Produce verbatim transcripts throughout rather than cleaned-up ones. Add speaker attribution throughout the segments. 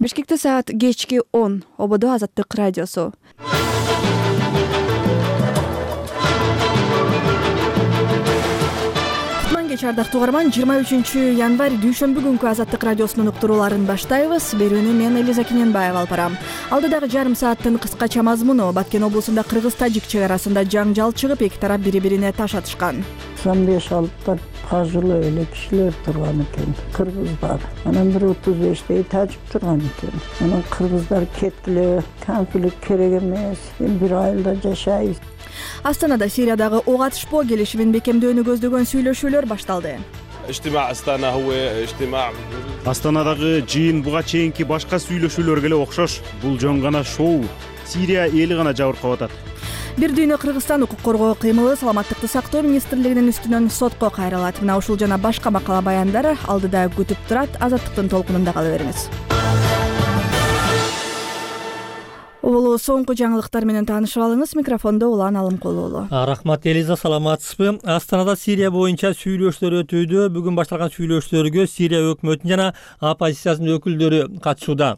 Speaker 1: Бишкекте саат кечки он. Ободо Азаттык радиосу. Ардактуу угарман, жыйырма үчүнчү январь дүйшөмбү күнкү Азаттык радиосунун уктурууларын баштайбыз. Берүүнү мен Элиза Кененбаева алып барам. Алдыдагы жарым сааттын кыскача мазмуну: Баткен облусунда кыргыз-тажик чек арасында жаңжал чыгып, эки тарап бири-бирине таш атышкан.
Speaker 2: тоқсон беш алты кажылы эле кишилер турган экен, кыргыздар. Анан бир отуз бештей тажик турган экен. Анан кыргыздар кеткиле, конфликт керек эмес, бир айылда жашайбыз.
Speaker 1: Астанада Сириядагы ок атышпоо келишимин бекемдөөнү көздөгөн сүйлөшүүлөр башталды.
Speaker 3: Астанадагы жыйын буга чейинки башка сүйлөшүүлөргө эле окшош. Бул жөн гана шоу. Сирия эли гана жабыркап атат.
Speaker 1: Бир дүйнө Кыргызстан укук коргоо кыймылы саламаттыкты сактоо министрлигинин үстүнөн сотко кайрылат. Мына ушул жана башка макала баяндар алдыда күтүп турат. Азаттыктын толкунунда кала бериңиз. Улуу соңку жаңылыктар менен таанышып алыңыз. Микрофондо Улан Алымкулуулу.
Speaker 4: Рахмат Элиза, саламатсызбы? Астанада Сирия боюнча сүйлөшүүлөр өтүүдө. Бүгүн башталган сүйлөшүүлөргө Сирия өкмөтүнүн жана оппозициянын өкүлдөрү катышууда.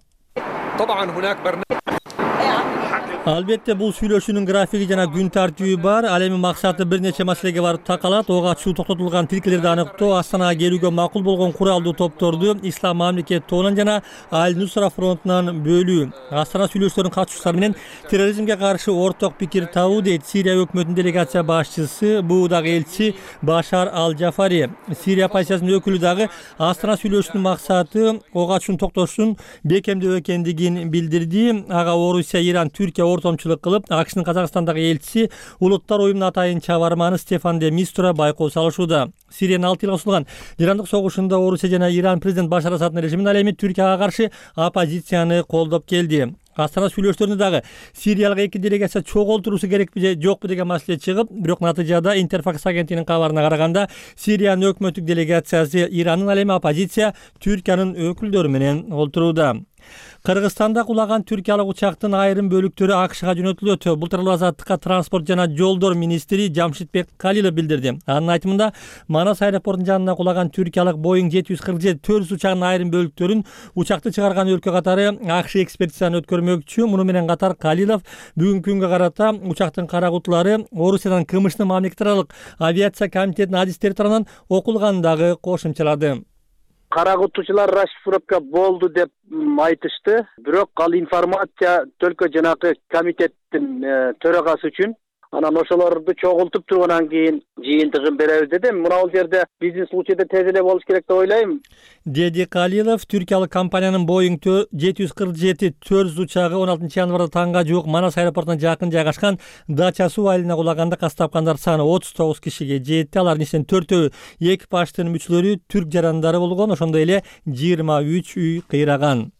Speaker 4: Албетте бул сүйлөшүүнүн графиги жана күн тартиби бар. Ал эми максаты бир нече маселеге барып такалат. Ок атышуу токтотулган тилкелерди аныктоо, Астанага келүүгө макул болгон куралдуу топторду Ислам мамлекет тобунан жана Аль-Нусра фронтунан бөлүү. Астана сүйлөшүүлөрүнүн катышуучулары менен терроризмге каршы орток пикир табуу дейт Сирия өкмөтүнүн делегация башчысы, бул дагы элчи Башар Ал-Джафари. Сирия оппозициясынын өкүлү дагы Астана сүйлөшүүнүн максаты ок атышуун токтотушун бекемдөө экендигин билдирди. Ага Орусия, Иран, Түркия ортомчулук кылып, АКШнын Казакстандагы элчиси Улуттар уюмунун атайын чабарманы Стефан де Мистура байкоо салышууда. Сириянын алты жылга созулган Ирандык согушунда Орусия жана Иран президент Башар Асаддын режимин ал эми Түркияга каршы оппозицияны колдоп келди. Астана сүйлөшүүлөрүндө дагы Сириялык эки делегация чогултуруусу керекпи же жокпу деген маселе чыгып, бирок натыйжада Интерфакс агенттигинин кабарына караганда Сириянын өкмөттүк делегациясы Ирандын, ал эми оппозиция Түркиянын өкүлдөрү менен олтурууда. Кыргызстанда кулаган түркиялык учактын айрым бөлүктөрү АКШга жөнөтүлөт. Бул тууралуу Азаттыкка транспорт жана жолдор министри Жамшитбек Калилов билдирди. Анын айтымында, Манас аэропортунун жанына кулаган түркиялык Боинг жети жүз кырк жети төрт учагынын айрым бөлүктөрүн учакты чыгарган өлкө катары АКШ экспедицияны өткөрмөкчү. Муну менен катар Калилов бүгүнкү күнгө карата учактын кара кутулары Орусиядан КМШнын мамлекет аралык авиация комитетинин адистери тарабынан окулганын дагы кошумчалады.
Speaker 5: Кара кутуучулар расшифровка болду деп айтышты. Бирок ал информация только жанагы комитеттин төрагасы үчүн. Анан ошолорду чогултуп тургандан кийин жыйынтыгын беребиз деди. Мына бул жерде биздин случайда тез эле болуш керек деп ойлойм.
Speaker 4: Деди Калилов. Түркиялык компаниянын Боинг жети жүз кырк жети төрт учагы он алтынчы январда таңга жуук Манас аэропортуна жакын жайгашкан Дача суу айылына кулаганда кастапкандар саны отуз тогуз кишиге жетти. Алардын ичинен төртөө экипаждын мүчөлөрү түрк жарандары болгон. Ошондой эле жыйырма үч үй кыйраган.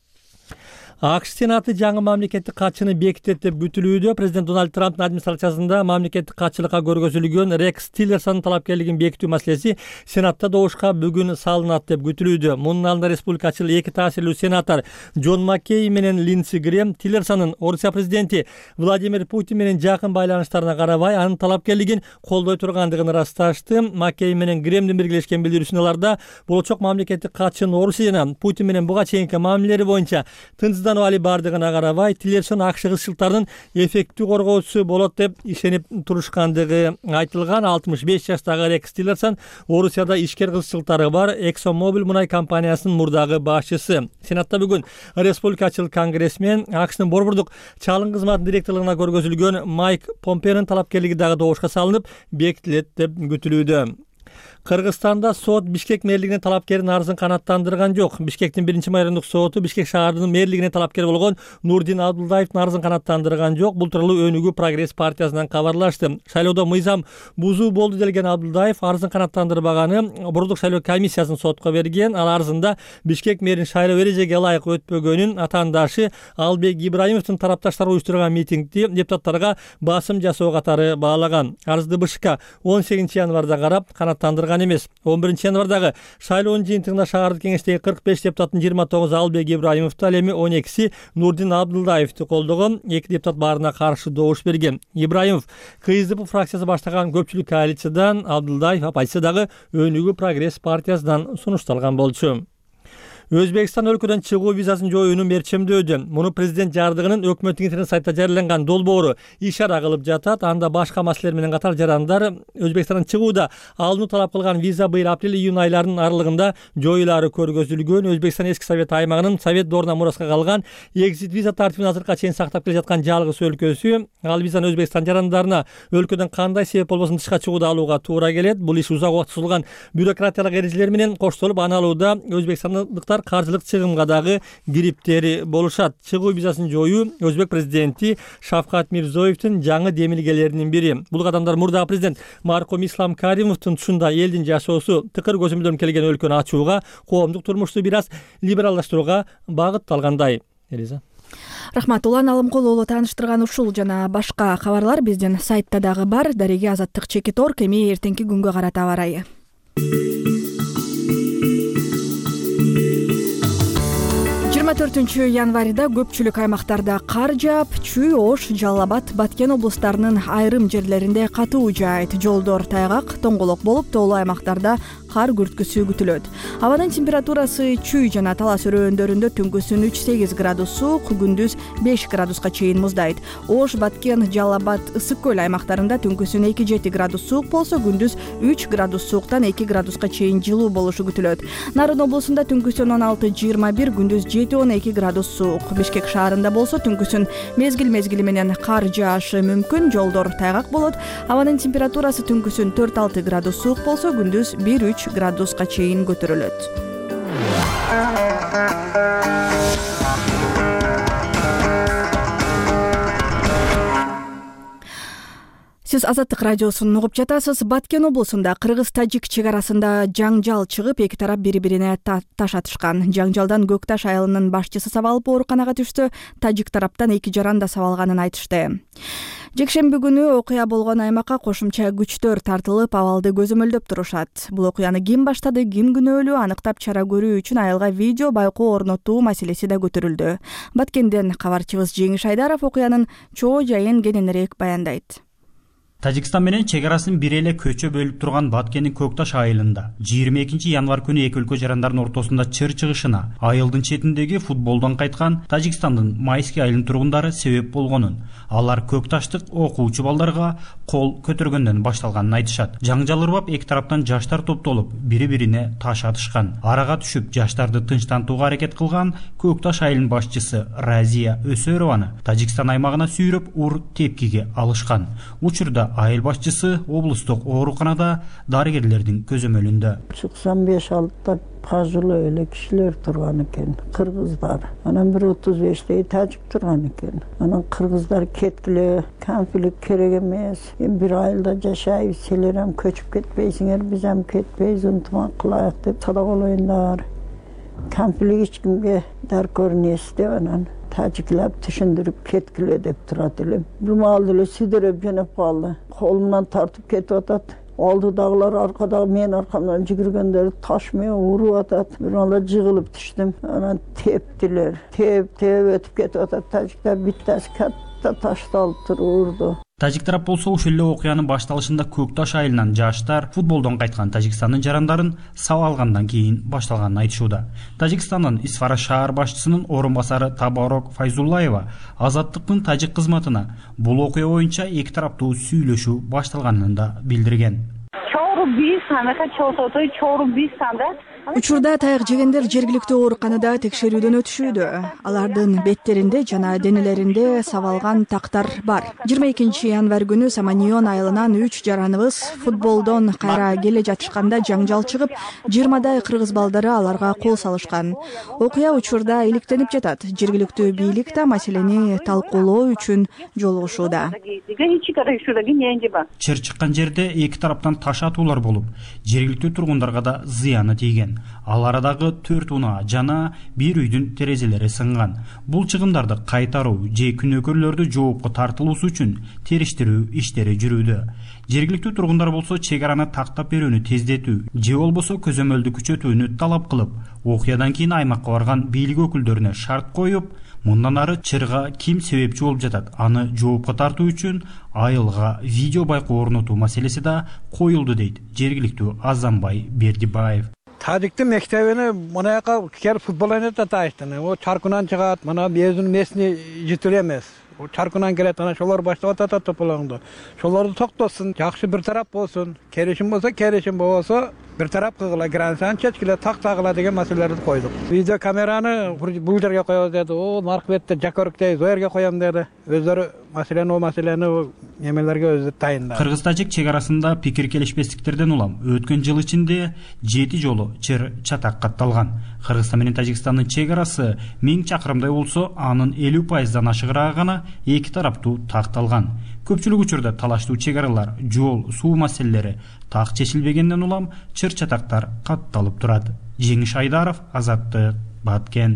Speaker 4: АКШ Сенаты жаңы мамлекеттик катчыны бекитет деп күтүлүүдө. Президент Дональд Трамптын администрациясында мамлекеттик катчылыкка көргөзүлгөн Рекс Тиллерсонун талапкерлигин бекитүү маселеси Сенатта добушка бүгүн салынат деп күтүлүүдө. Мунун алдында республикачыл эки таасирлүү сенатор Джон Маккей менен Линдси Грэм Тиллерсонун Орусия президенти Владимир Путин менен жакын байланыштарына карабай, анын талапкерлигин колдой тургандыгын ырасташты. Маккей менен Грэмдин биргелешкен билдирүүсүндө аларда болочок мамлекеттик катчынын Орусия жана Путин менен буга чейинки мамилелери боюнча тынчсыздануу али бардыгына карабай, Тиллерсон АКШ кызчылыктарынын эффектүү коргоочусу болот деп ишенип турушкандыгы айтылган. алтымыш беш жаштагы Рекс Тиллерсон Орусияда ишкер кызчылыктары бар ExxonMobil мунай компаниясынын мурдагы башчысы. Сенатта бүгүн республикачыл конгрессмен АКШнын борбордук чалым кызматынын директорлугуна көргөзүлгөн Майк Помпеонун талапкерлиги дагы добушка салынып, бекитилет деп күтүлүүдө. Кыргызстанда сот Бишкек мэрлигинин талапкерин арызын канааттандырган жок. Бишкектин биринчи майордук соту Бишкек шаарынын мэрлигине талапкер болгон Нурдин Абдулдаевдин арызын канааттандырган жок. Бул тууралуу Өнүгүү Прогресс партиясынан кабарлашты. Шайлоодо мыйзам бузуу болду делген Абдулдаев арызын канааттандырбаганы борбордук шайлоо комиссиясын сотко берген. Ал арызында Бишкек мэрин шайлоо эрежеге ылайык өтпөгөнүн, атаандашы Албек Ибраимовдун тарапташтары уюштурган митингди депутаттарга басым жасоо катары баалаган. Арызды БШК он сегизинчи январда карап канааттандырган эмес. он биринчи январдагы шайлоонун жыйынтыгында шаардык кеңештеги кырк беш депутаттын жыйырма тогузу Албек Ибраимовду, ал эми он экиси Нурдин Абдулдаевди колдогон. Эки депутат баарына каршы добуш берген. Ибраимов КСДП фракциясы баштаган көпчүлүк коалициядан, Абдулдаев оппозициядагы Өнүгүү Прогресс партиясынан сунушталган болчу. Өзбекстан өлкөдөн чыгуу визасын жоюуну мерчемдөөдө. Муну президент жардыгынын өкмөттүн интернет сайтта жарыяланган долбоору ишара кылып жатат. Анда башка маселелер менен катар жарандар Өзбекстандан чыгууда алынуу талап кылган виза быйыл апрель-июнь айларынын аралыгында жоюлары көргөзүлгөн. Өзбекстан эски совет аймагынын совет доорунан мураска калган экзит виза тартибин азыркыга чейин сактап келе жаткан жалгыз өлкөсү. Ал визаны Өзбекстан жарандарына өлкөдөн кандай себеп болбосун тышка чыгууда алууга туура келет. Бул иш узак убакыт созулган бюрократиялык эрежелер менен коштолуп, аны алууда өзбекстандыктар каржылык чыгымга дагы кириптери болушат. Чыгуу визасын жоюу Өзбек президенти Шавкат Мирзиёевдин жаңы демилгелеринин бири. Бул кадамдар мурдагы президент маркум Ислам Каримовдун тушунда элдин жашоосу тыкыр көзөмөлдөнүп келген өлкөнү ачууга, коомдук турмушту бир аз либералдаштырууга багытталгандай. Элиза.
Speaker 1: Рахмат. Улан Алымкулуулу тааныштырган ушул жана башка кабарлар биздин сайтта дагы бар. Дареге Азаттык Чекиторг. Эми эртеңки күнгө карата аба ырайы. жыйырма төртүнчү январда көпчүлүк аймактарда кар жаап, Чүй, Ош, Жалал Абад, Баткен облустарынын айрым жерлеринде катуу жаайт. Жолдор тайгак, тоңголок болуп, тоолуу аймактарда кар күрткүсү күтүлөт. Абанын температурасы Чүй жана Талас өрөөндөрүндө түнкүсүн үч сегиз градус суук, күндүз беш градуска чейин муздайт. Ош, Баткен, Жалал Абад, Ысык көл аймактарында түнкүсүн эки жети градус суук болсо, күндүз үч градус сууктан эки градуска чейин жылуу болушу күтүлөт. Нарын облусунда түнкүсүн он алты жыйырма бир, күндүз жети он эки градус суук. Бишкек шаарында болсо түнкүсүн мезгил-мезгили менен кар жаашы мүмкүн, жолдор тайгак болот. Абанын температурасы түнкүсүн төрт алты градус суук болсо, күндүз бир үч градуска чейин көтөрүлөт. Сиз Азаттык радиосун угуп жатасыз. Баткен облусунда кыргыз-тажик чек арасында жаңжал чыгып, эки тарап бири-бирине таш атышкан. Жаңжалдан Көкташ айылынын башчысы сабалып ооруканага түштү. Тажик тараптан эки жаран да сабалганын айтышты. Жекшемби күнү окуя болгон аймакка кошумча күчтөр тартылып, абалды көзөмөлдөп турушат. Бул окуяны ким баштады, ким күнөөлүү аныктап чара көрүү үчүн айылга видео байкоо орнотуу маселеси да көтөрүлдү. Баткенден кабарчыбыз Жеңиш Айдаров окуянын чоо жайын кененирээк баяндайт.
Speaker 6: Тажикстан менен чек арасын бир эле көчө бөлүп турган Баткендин Көкташ айылында жыйырма экинчи январ күнү эки өлкө жарандардын ортосунда чыр чыгышына айылдын четиндеги футболдон кайткан Тажикстандын Майский айылынын тургундары себеп болгонун, алар Көкташтык окуучу балдарга кол көтөргөндөн башталганын айтышат. Жаңжал ырбап, эки тараптан жаштар топтолуп, бири-бирине таш атышкан. Арага түшүп, жаштарды тынчтантууга аракет кылган Көкташ айылынын башчысы Разия Өсөрованы Тажикстан аймагына сүйрөп, ур тепкиге алышкан. Учурда айыл башчысы облустук ооруканада дарыгерлердин көзөмөлүндө.
Speaker 2: Чыксам беш алты пажылы эле кишилер турган экен, кыргыздар. Анан бир отуз бештей тажик турган экен. Анан кыргыздар кеткиле, конфликт керек эмес. Эми бир айылда жашайбыз, силер эм көчүп кетпейсиңер, биз эм кетпейбиз, ынтымак кылайык деп садакалоюңдар. Конфликт эч кимге даркор нерсе деп анан тажиклап түшүндүрүп кеткиле деп турат элем. Бир маалда эле сидереп жөнөп калды. Колумдан тартып кетип атат. Алдыдагылар аркадагы мен аркамдан жүгүргөндөр таш менен уруп атат. Бир маалда жыгылып түштүм. Анан тептилер. Теп теп өтүп кетип атат. Тажиктар биттеси катта ташты алып туруп урду.
Speaker 6: Тажик тарап болсо ушул эле окуянын башталышында Көкташ айылынан жаштар футболдон кайткан Тажикстандын жарандарын сабалгандан кийин башталганын айтышууда. Тажикстандын Исфара шаар башчысынын орун басары Табарок Файзуллаева Азаттыктын тажик кызматына бул окуя боюнча эки тараптуу сүйлөшүү башталганын да билдирген.
Speaker 1: Учурда таяк жегендер жергиликтүү ооруканада текшерүүдөн өтүшүүдө. Алардын беттеринде жана денелеринде сабалган тактар бар. жыйырма экинчи январ күнү Саманион айылынан үч жараныбыз футболдон кайра келе жатышканда жаңжал чыгып, жыйырмадай кыргыз балдары аларга кол салышкан. Окуя учурда иликтенип жатат. Жергиликтүү бийлик да маселени талкуулоо үчүн жолугушууда.
Speaker 6: Чыр чыккан жерде эки тараптан таш атуулар болуп, жергиликтүү тургундарга да зыяны тийген. Ал арадагы төрт унаа жана бир үйдүн терезелери сынган. Бул чыгымдарды кайтаруу же күнөөкөрлөрдү жоопко тартылуусу үчүн териштирүү иштери жүрүүдө. Жергиликтүү тургундар болсо чек араны тактап берүүнү тездетүү же болбосо көзөмөлдү күчөтүүнү талап кылып, окуядан кийин аймакка барган бийлик өкүлдөрүнө шарт коюп, мындан ары чырга ким себепчи болуп жатат, аны жоопко тартуу үчүн айылга видео байкоо орнотуу маселеси да коюлду дейт жергиликтүү Азамбай Бердибаев.
Speaker 7: Tacik'te mektebine bana yaka kere futbol oynayıp da taştın. O çarkınan çıkat, bana bir özünün mesini jitilemez. O çarkınan gelet, ana şolar başta ata topulandı. Şoları toktasın, jakşı bir taraf bolsun. Kerişim bolsa, kerişim bolsa bir taraf kıgıla girensen çeçkile tak takıla degen meselelerdi koyduk. Video kamerаны bu yerge koyuyoruz dedi. O markbette jakörükteyiz, o yerge koyam dedi. Özleri meseleni o meseleni o yemelerge özü tayındı.
Speaker 6: Kırgız-Tacik çegarasında pikir kelişpестиктерден улам. Өткөн жыл ичинде жети жолу чыр чатак катталган. Кыргызстан менен Тажикстандын чегарасы миң чакырымдай болсо, анын элүү пайыздан ашыгыраак гана эки тараптуу такталган. Көпчүлүк учурда талаштуу чегаралар, жол, суу маселелери так чечилбегенден улам чыр чатактар катталып турат. Жеңиш Айдаров, Азаттык, Баткен.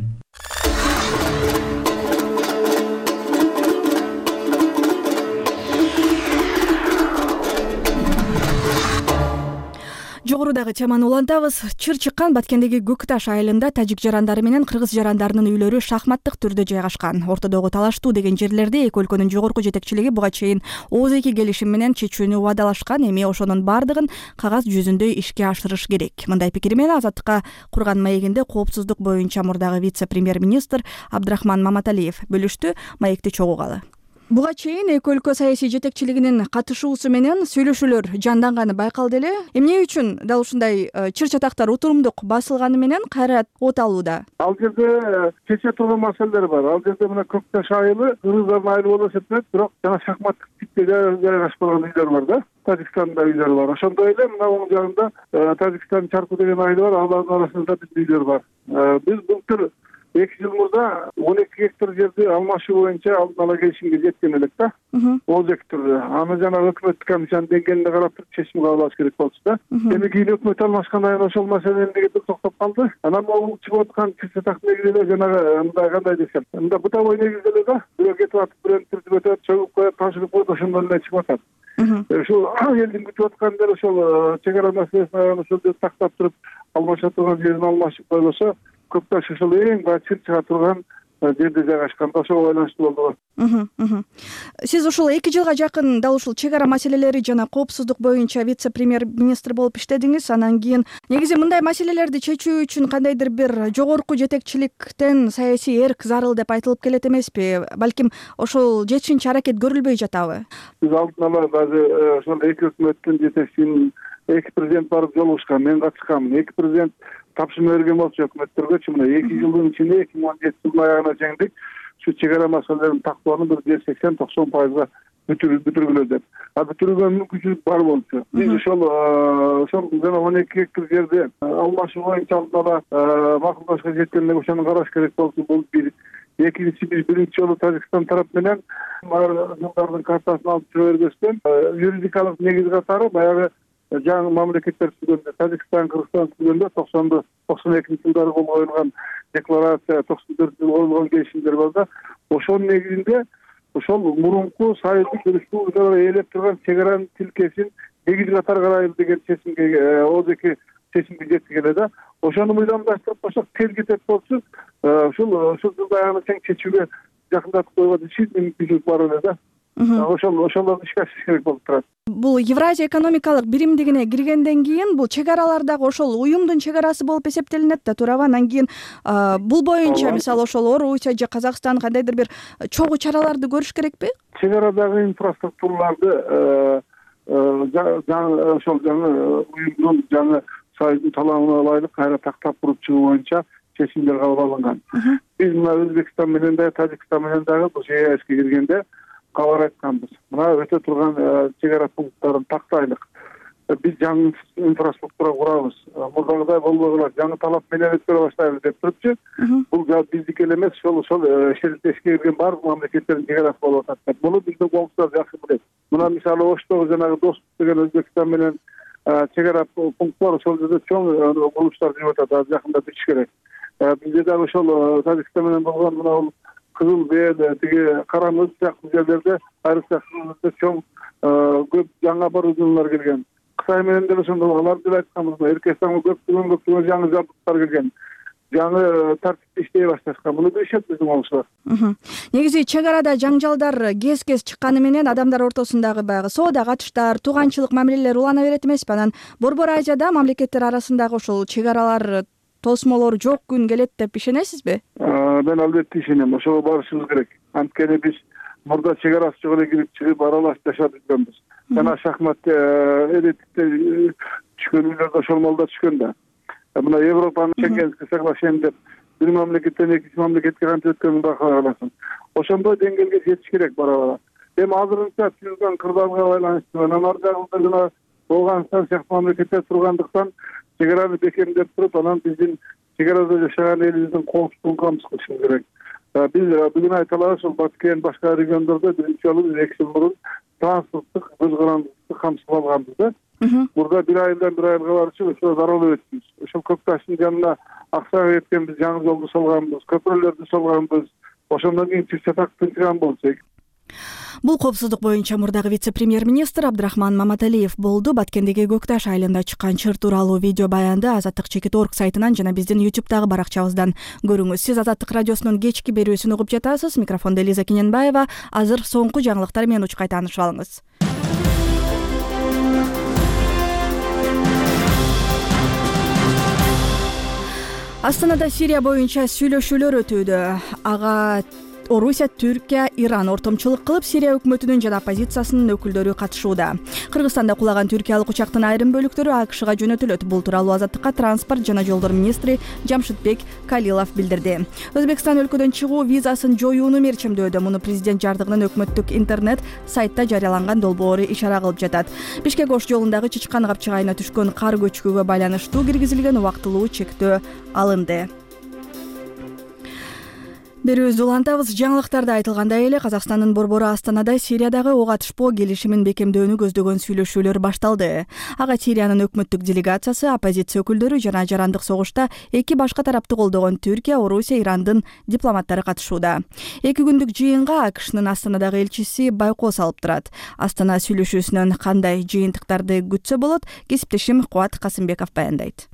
Speaker 1: Жогорудагы теманы улантабыз. Чыр чыккан Баткендеги Көк Таш айылында тажик жарандары менен кыргыз жарандарынын үйлөрү шахматтык түрдө жайгашкан. Ортодогу талаштуу деген жерлерде эки өлкөнүн жогорку жетекчилиги буга чейин ооз эки келишим менен чечүүнү убадалашкан. Эми ошонун бардыгын кагаз жүзүндө ишке ашырыш керек. Мындай пикир менен Азаттыкка курган маегинде коопсуздук боюнча мурдагы вице-премьер-министр Абдрахман Маматалиев бөлүштү. Маекти чогугалы. Буга чейин эки өлкө саясий жетекчилигинин катышуусу менен сүйлөшүүлөр жанданганы байкалды эле. Эмне үчүн дал ушундай чыр чатактар утурумдук басылганы менен кайра от алууда?
Speaker 8: Ал жерде чече турган маселелер бар. Ал жерде мына Көк Таш айылы кыргыздардын айылы болуп эсептелет, бирок жана шахматтык типте жайгашпаган үйлөр бар да. Тажикстанда үйлөр бар. Ошондой эле мына оң жагында Тажикстан Чарку деген айыл бар, алардын арасында биздин үйлөр бар. Биз былтыр эки жыл мурда он эки гектар жерди алмашуу боюнча алдын ала келишимге жеткен элек да. ооз эки түрдө. Аны жана өкмөттүк комиссиянын деңгээлине карап туруп чечим кабыл алыш керек болчу да. Эми кийин өкмөт алмашкандан кийин ошол маселе эмнеге токтоп калды? Анан могул чыгып аткан чыр чатак негизделе жанагы мындай кандай десем, мында бытовой негизделе да. Бирөө кетип атып, бирөөнү түртүп өтөт, чөгүп коет, ташырып коет, ошондон эле чыгып атат. Ушул элдин күтүп аткандары ошол чегара маселесин ошол жерде тактап туруп, алмаша турган жерин алмашып койлосо, Көк Таш ошол эң баары чыр чыга турган жерде жайгашкан. Ошого байланыштуу болду.
Speaker 1: Сиз ушул эки жылга жакын дал ушул чегара маселелери жана коопсуздук боюнча вице-премьер-министр болуп иштедиңиз. Анан кийин негизи мындай маселелерди чечүү үчүн кандайдыр бир жогорку жетекчиликтен саясий эрк зарыл деп айтылып келет эмеспи? Балким ошол жетишинче аракет көрүлбөй жатабы?
Speaker 8: Биз алдын ала базы ошол эки өкмөттүн жетекчисинин эки президент барып жолугушкан, мен катышканмын. Эки президент тапшырма берген болчу өкмөттөргө. Мына эки жылдын ичинде эки миң он жетинчи жылдын аягына жеңдик. Şu çegara masalelerini taklamanın bir seksen doksan пайызга бүтүргүлө деп. А бүтүргөн мүмкүнчүлүк бар болчу. Биз ошол ошол жана он эки гектар жерде алмашуу боюнча алдын ала макулдашка жеткенде ошону караш керек болчу. Бул бир. Экинчи биз биринчи жолу Тажикстан тарап менен жылдардын картасын алып чыга бергөстөн юридикалык негиз катары баягы жаңы мамлекеттер түзгөндө Тажикстан, Кыргызстан түзгөндө токсондо токсон экинчи жылдары кол коюлган декларация, токсон төртүнчү жылы коюлган келишимдер бар да. Ошонун негизинде ошол мурунку союздук республикалар ээлеп турган чегаранын тилкесин негиз катары карайлы деген чечимге ооз эки чечимге жетти эле да. Ошону мыйзамдаштырып койсок тез кетет болчу. Ушул ушул жылда аны тең чечүүгө жакындатып койгон иши мүмкүнчүлүк бар эле да. Ошол ошолорду ишке ашырыш керек болуп турат.
Speaker 1: Бул Евразия экономикалык биримдигине киргенден кийин бул чегаралардагы ошол уюмдун чегарасы болуп эсептелинет да, туурабы? Анан кийин бул боюнча мисалы ошол Орусия же Казакстан кандайдыр бир чогуу чараларды көрүш керекпи?
Speaker 8: Чегарадагы инфраструктураларды ошол жаңы уюмдун жаңы союздун талабына ылайык кайра тактап куруп чыгуу боюнча чечимдер кабыл алынган. Биз мына Өзбекстан менен да, Тажикстан менен дагы бул ЕСке киргенде кабар айтканбыз. Мына өтө турган чегара пункттарын тактайлык. Биз жаңы инфраструктура курабыз. Мурдагыдай болбогула жаңы талап менен өткөрө баштайбыз деп турупчу. Бул биздики эле эмес, ошол ошол шеритешке кирген баардык мамлекеттердин чегарасы болуп атат. Муну биздин коопсуздар жакшы билет. Мына мисалы Оштогу жанагы Достук деген Өзбекстан менен чегара пункт бар, ошол жерде чоң курулуштар жүрүп атат. Жакында бүтүш керек. Бизде дагы ошол Тажикстан менен болгон мына Кызыл Бел, тиги Карамыз сыяктуу жерлерде айрыкча чоң көп жаңы оборудованиялар келген. Кытай менен деле ошондой алар деле айтканбыз, Эркестан көптөгөн көптөгөн жаңы жабдыктар келген. жаңы тартипте иштей башташкан. Муну билишет биздин олушулар.
Speaker 1: Негизи чек арада жаңжалдар кез кез чыкканы менен адамдар ортосундагы баягы соода катыштар, тууганчылык мамилелер улана берет эмеспи? Анан Борбор Азияда мамлекеттер арасындагы ушул чек аралар тосмолор жок күн келет деп ишенесизби?
Speaker 8: Мен албетте ишенем. Ошого барышыбыз керек. Анткени биз мурда чек арасы жок эле кирип чыгып аралашып жашап жүргөнбүз. Жана шахмат элитикте түшкөн үйлөрдө ошол малда түшкөн да. Мына Европанын Шенгенский соглашение деп бир мамлекеттен экинчи мамлекетке кантип өткөнүн байкай аласың. Ошондой деңгээлге жетиш керек бара-бара. Эми азырынча түзүлгөн кырдаалга байланыштуу анан ар жагында жана Ооганстан сыяктуу мамлекеттер тургандыктан чек араны бекемдеп туруп, анан биздин чек арада жашаган элибиздин коопсуздугун камсыз кылышыбыз керек. Биз бүгүн айта алабыз, ушул Баткен башка региондордо биринчи жолу биз эки жыл мурун транспорттук көз-карандыкты камсыз алганбыз да. Burada bir aydan bir ayga barışı ошо зарыл өтүбүз. Ошол Көкташтын жанына акча кеткенбиз, жаңы жолду салганбыз, көпүрлөрдү салганбыз. Ошондон кийин чатак тынчыган болсок.
Speaker 1: Бул коопсуздук боюнча мурдагы вице-премьер-министр Абдрахман Маматалиев болду. Баткендеги Көкташ айылында чыккан чыр тууралуу видео баянды Азаттык чекит орг сайтынан жана биздин ютубтагы баракчабыздан көрүңүз. Сиз Азаттык радиосунун кечки берүүсүн угуп жатасыз. Микрофондо Элиза Кененбаева. Азыр соңку жаңылыктар менен учкай таанышып алыңыз. Астанада Сирия боюнча сүйлөшүүлөр өтүүдө. Ага Орусия, Түркия, Иран ортомчулук кылып, Сирия өкмөтүнүн жана оппозициясынын өкүлдөрү катышууда. Кыргызстанда кулаган түркиялык учактын айрым бөлүктөрү АКШга жөнөтүлөт. Бул тууралуу Азаттыкка транспорт жана жолдор министри Жамшитбек Калилов билдирди. Өзбекстан өлкөдөн чыгуу визасын жоюуну мерчимдөөдө. Муну президент жардыгынын өкмөттүк интернет сайтта жарыяланган долбоору ишара кылып жатат. Бишкек Ош жолундагы Чычкан капчыгайына түшкөн кар көчкүгө байланыштуу киргизилген убактылуу чектөө алынды. Берүүбүздү улантабыз. Жаңылыктарда айтылгандай эле Казакстандын борбору Астанада Сириядагы ок атышпоо келишимин бекемдөөнү көздөгөн сүйлөшүүлөр башталды. Ага Сириянын өкмөттүк делегациясы, оппозиция өкүлдөрү жана жарандык согушта эки башка тарапты колдогон Түркия, Орусия, Ирандын дипломаттары катышууда. Эки күндүк жыйынга АКШнын Астанадагы элчиси байкоо салып турат. Астана сүйлөшүүсүнөн кандай жыйынтыктарды күтсө болот? Кесиптешим Кубат Касымбеков баяндайт.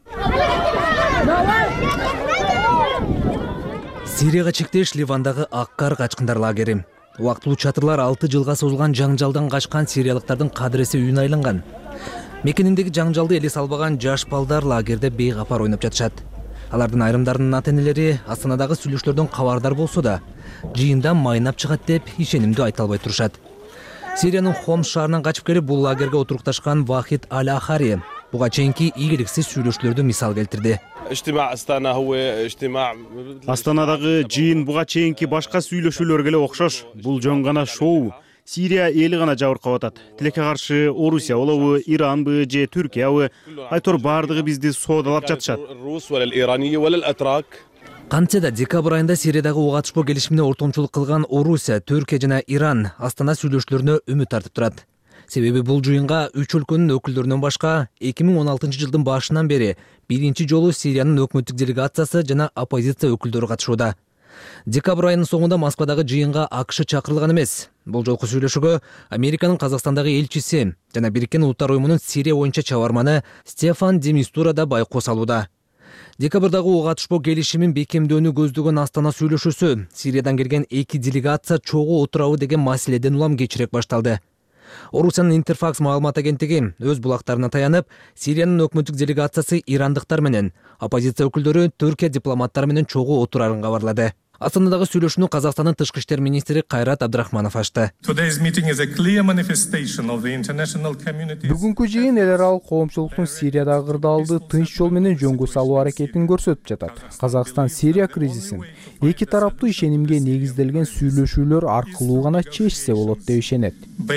Speaker 9: Сирияга чектеш Ливандагы Аккар качкындар лагери. Убактылуу чатырлар алты жылга созулган жаңжалдан качкан сириялыктардын кадыресе үйүнө айланган. Мекениндеги жаңжалды эле салбаган жаш балдар лагерде бейкапар ойноп жатышат. Алардын айрымдарынын ата-энелери Астанадагы сүйлөшүүлөрдөн кабардар болсо да, жыйында майнап чыгат деп ишенимдүү айта албай турушат. Сириянын Хомс шаарынан качып келип бул лагерге отурукташкан Вахид Аль-Ахари буга чейинки ийгиликсиз сүйлөшүүлөрдү мисал келтирди.
Speaker 3: Астанадагы жыйын буга чейинки башка сүйлөшүүлөргө эле окшош. Бул жөн гана шоу. Сирия эли гана жабыркап атат. Тилекке каршы Орусия болобу, Иранбы же Түркиябы, айтор баардыгы бизди соодалап жатышат.
Speaker 9: Кантсе да декабрь айында Сириядагы ок атышпоо келишимине ортомчулук кылган Орусия, Түркия жана Иран Астана сүйлөшүүлөрүнө үмүт артып турат. Себеби бул жыйынга үч өлкөнүн өкүлдөрүнөн башка эки миң он алтынчы жылдын башынан бери биринчи жолу Сириянын өкмөттүк делегациясы жана оппозиция өкүлдөрү катышууда. Декабрь айынын соңунда Москвадагы жыйынга АКШ чакырылган эмес. Бул жолку сүйлөшүүгө Американын Казакстандагы элчиси жана Бириккен Улуттар уюмунун Сирия боюнча чабарманы Стефан де Мистура да байкоо салууда. Декабрдагы ок атышпоо келишимин бекемдөөнү көздөгөн Астана сүйлөшүүсү Сириядан келген эки делегация чогуу отурабы деген маселеден улам кечирээк башталды. Орусиянын Интерфакс маалымат агенттиги өз булактарына таянып, Сириянын өкмөттүк делегациясы ирандыктар менен, оппозиция өкүлдөрү Түркия дипломаттары менен чогуу отурарын кабарлады. Астанадагы сүйлөшүүнү Казакстандын тышкы иштер министри Кайрат Абдрахманов ачты.
Speaker 10: Бүгүнкү жыйын эл аралык коомчулуктун Сириядагы кырдаалды тынч жол менен жөнгө салуу аракетин көрсөтүп жатат. Казакстан Сирия кризисин эки тараптуу ишенимге негизделген сүйлөшүүлөр аркылуу гана чечсе болот деп ишенет.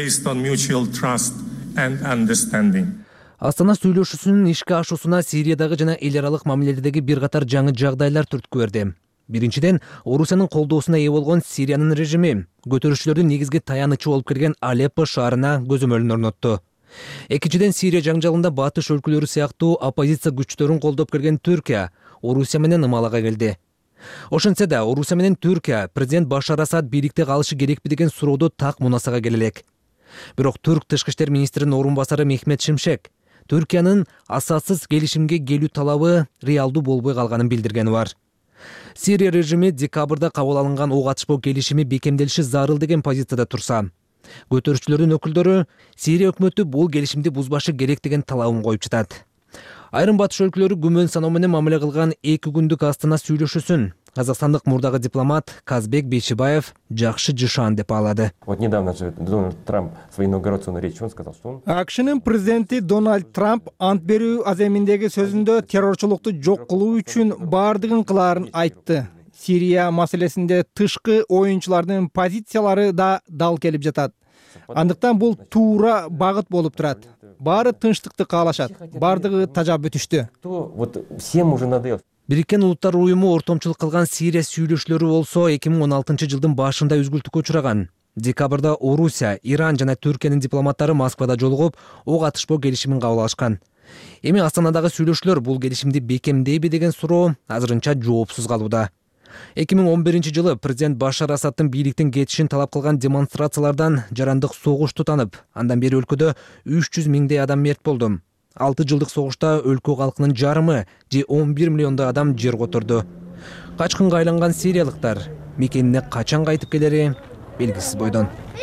Speaker 9: Астана сүйлөшүүсүнүн ишке ашуусуна Сириядагы жана эл аралык мамилелердеги бир катар жаңы жагдайлар түрткү берди. Биринчиден, Орусиянын колдоосуна ээ болгон Сириянын режими көтөрүшчүлөрдүн негизги таянычы болуп келген Алеппо шаарына көзөмөлүн орнотту. Экинчиден, Сирия жаңжалында батыш өлкөлөрү сыяктуу оппозиция күчтөрүн колдоп келген Түркия Орусия менен ымалага келди. Ошентсе да, Орусия менен Түркия президент Башар Асад бийликте калышы керекпи деген суроодо так мунасага келе элек. Бирок Түрк тышкы иштер министринин орун басары Мехмет Шимшек Түркиянын асаатсыз келишимге келүү талабы реалдуу болбой калганын билдиргени бар. Сирия режими декабрда кабыл алынган ок атышпоо келишими бекемделиши зарыл деген позицияда турса, көтөрүүчүлөрдүн өкүлдөрү Сирия өкмөтү бул келишимди бузбашы керек деген талабын коюп жатат. Айрым батыш өлкөлөрү күмөн саноо менен мамиле кылган эки күндүк Астана сүйлөшүүсүн казакстандык мурдагы дипломат Казбек Бейшибаев жакшы жышаан деп баалады.
Speaker 11: Вот недавно же Дональд Трамп свою инаугурационную речь он сказал, что он
Speaker 10: АКШнын президенти Дональд Трамп ант берүү аземиндеги сөзүндө террорчулукту жок кылуу үчүн баардыгын кылаарын айтты. Сирия маселесинде тышкы оюнчулардын позициялары да дал келип жатат. Андыктан бул туура багыт болуп турат. Баары тынчтыкты каалашат. Баардыгы тажап бүтүштү.
Speaker 11: вот всем уже надоел.
Speaker 9: Бириккен Улуттар уюму ортомчулук кылган Сирия сүйлөшүүлөрү болсо эки миң он алтынчы жылдын башында үзгүлтүккө учураган. Декабрда Орусия, Иран жана Түркиянын дипломаттары Москвада жолугуп, ок атышпоо келишимин кабыл алышкан. Эми Астанадагы сүйлөшүүлөр бул келишимди бекемдейби деген суроо азырынча жоопсуз калууда. эки миң он биринчи жылы президент Башар Асадтын бийликтен кетишин талап кылган демонстрациялардан жарандык согуш тутанып, андан бери өлкөдө үч жүз миңдей адам мерт болду. алты жылдык согушта өлкө калкынын жарымы же он бир миллиондой адам жер которду. Качкынга айланган сириялыктар мекенине качан кайтып келери белгисиз бойдон.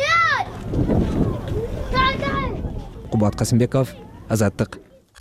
Speaker 9: Кубат Касымбеков, Азаттык.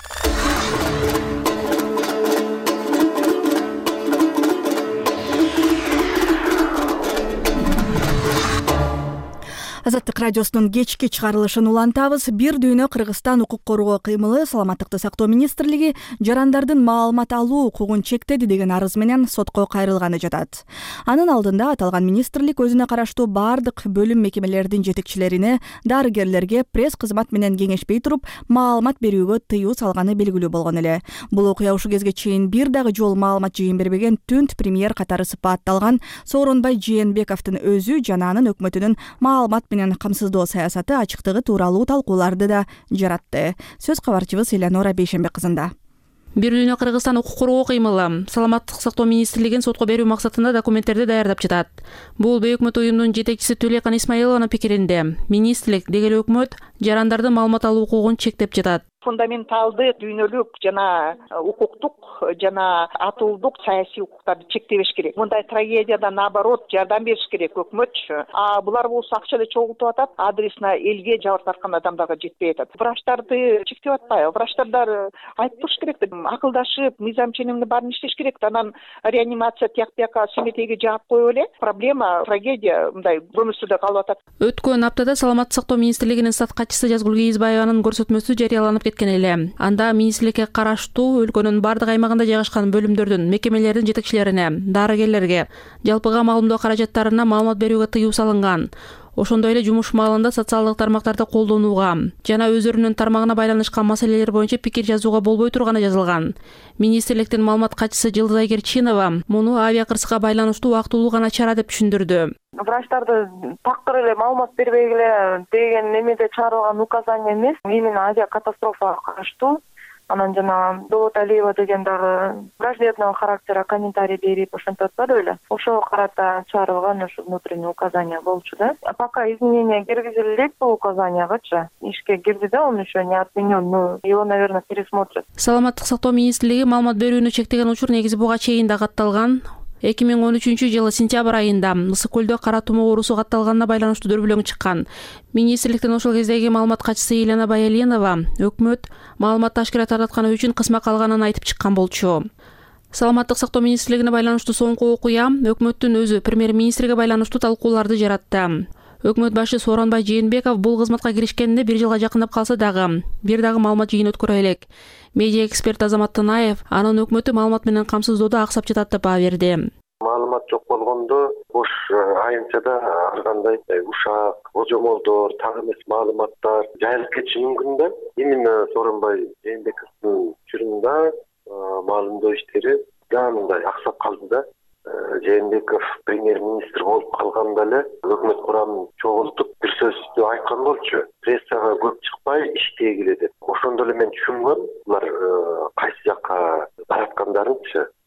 Speaker 1: Азаттык радиосунун кечки чыгарылышын улантабыз. Бир дүйнө Кыргызстан укук коргоо кыймылы Саламаттыкты сактоо министрлиги жарандардын маалымат алуу укугун чектеди деген арыз менен сотко кайрылганы жатат. Анын алдында аталган министрлик өзүнө караштуу бардык бөлүм мекемелердин жетекчилерине, дарыгерлерге пресс кызмат менен кеңешпей туруп маалымат берүүгө тыюу салганы белгилүү болгон эле. Бул окуя ушул кезге чейин бир дагы жолу маалымат жыйын бербеген түнт премьер катары сыпатталган Сооронбай Жээнбековдун өзү жана анын өкмөтүнүн маалымат менен камсыздоо саясаты ачыктыгы тууралуу талкууларды да жаратты. Сөз кабарчыбыз Элеонора Бейшембек кызында.
Speaker 12: Бир дүйнө Кыргызстан укук коргоо кыймылы Саламаттык сактоо министрлигин сотко берүү максатында документтерди даярдап жатат. Бул бейөкмөт уюмдун жетекчиси Түлекан Исмаилованын пикиринде. Министрлик деги эле өкмөт жарандардын маалымат алуу укугун чектеп жатат.
Speaker 13: Фундаменталды дүйнөлүк жана укуктук жана атуулдук саясий укуктарды чектебеш керек. Мындай трагедияда наоборот жардам бериш керек өкмөтчү. А булар болсо акча эле чогултуп атат, адресине элге жабыр тарткан адамдарга жетпей атат. Врачтарды чектеп атпайбы? Врачтар айтып туруш керек да, акылдашып, мыйзам ченемде баарын иштеш керек. Анан реанимация тияк бияка семетеги жаап коюп эле. Проблема, трагедия мындай көмүрсүдө калып атат.
Speaker 12: Өткөн аптада Саламаттык сактоо министрлигинин стат катчысы Жазгул Кийизбаеванын көрсөтмөсү жарыяланып кеткен эле. Анда министрликке караштуу өлкөнүн бардык аймагында жайгашкан бөлүмдөрдүн, мекемелердин жетекчилерине, дарыгерлерге, жалпыга маалымдоо каражаттарына маалымат берүүгө тыюу салынган. Ошондой эле жумуш маалында социалдык тармактарды колдонууга жана өздөрүнүн тармагына байланышкан маселелер боюнча пикир жазууга болбой турганы жазылган. Министрликтин маалымат катчысы Жылдыз Айгерчинова муну авиакырсыкка байланыштуу убактылуу гана чара деп түшүндүрдү.
Speaker 14: Врачтарды такыр эле маалымат бербегиле деген немеде чыгарылган указание эмес, именно авиакатастрофага караштуу. Анан жана Довод Алиева деген дагы враждебного характера комментарий берип ошентип атпады беле. Ошого карата чыгарылган ушу внутреннее указание болчу да. Пока изменения киргизиле элек бул указаниягачы. Ишке кирди да, он еще не отменен, но его, наверное, пересмотрят.
Speaker 12: Саламаттык сактоо министрлиги маалымат берүүнү чектеген учур негизи буга чейин да катталган. эки миң он үчүнчү жылы сентябрь айында Ысык көлдө кара тумоо оорусу катталганына байланыштуу дөбөлөң чыккан. Министрликтин ошол кездеги маалымат катчысы Елена Баяленова өкмөт маалымат ташкилат таратканы үчүн кысма калганын айтып чыккан болчу. Саламаттык сактоо министрлигине байланыштуу соңку окуя өкмөттүн өзү премьер-министрге байланыштуу талкууларды жаратты. Өкмөт башы Сооронбай Жээнбеков бул кызматка киришкенине бир жылга жакындап калса дагы бир дагы маалымат жыйын өткөрө элек. Медиа эксперт Азамат Тынаев анын өкмөтү маалымат менен камсыздоодо аксап жатат деп баа берди.
Speaker 15: Маалымат жок болгондо бош айымчада ар кандай ушак, божомолдор, так эмес маалыматтар жайылып кетиши мүмкүн да. Именно Сооронбай Жээнбековдун учурунда маалымдоо иштери да мындай аксап калды да. Жээнбеков премьер-министр болуп калганда эле өкмөт курамын чогултуп бир сөздү айткан болчу. Прессага көп чыкпай иштегиле деп. Ошондо эле мен түшүнгөм, булар кайсы жакка бараткандарынчы.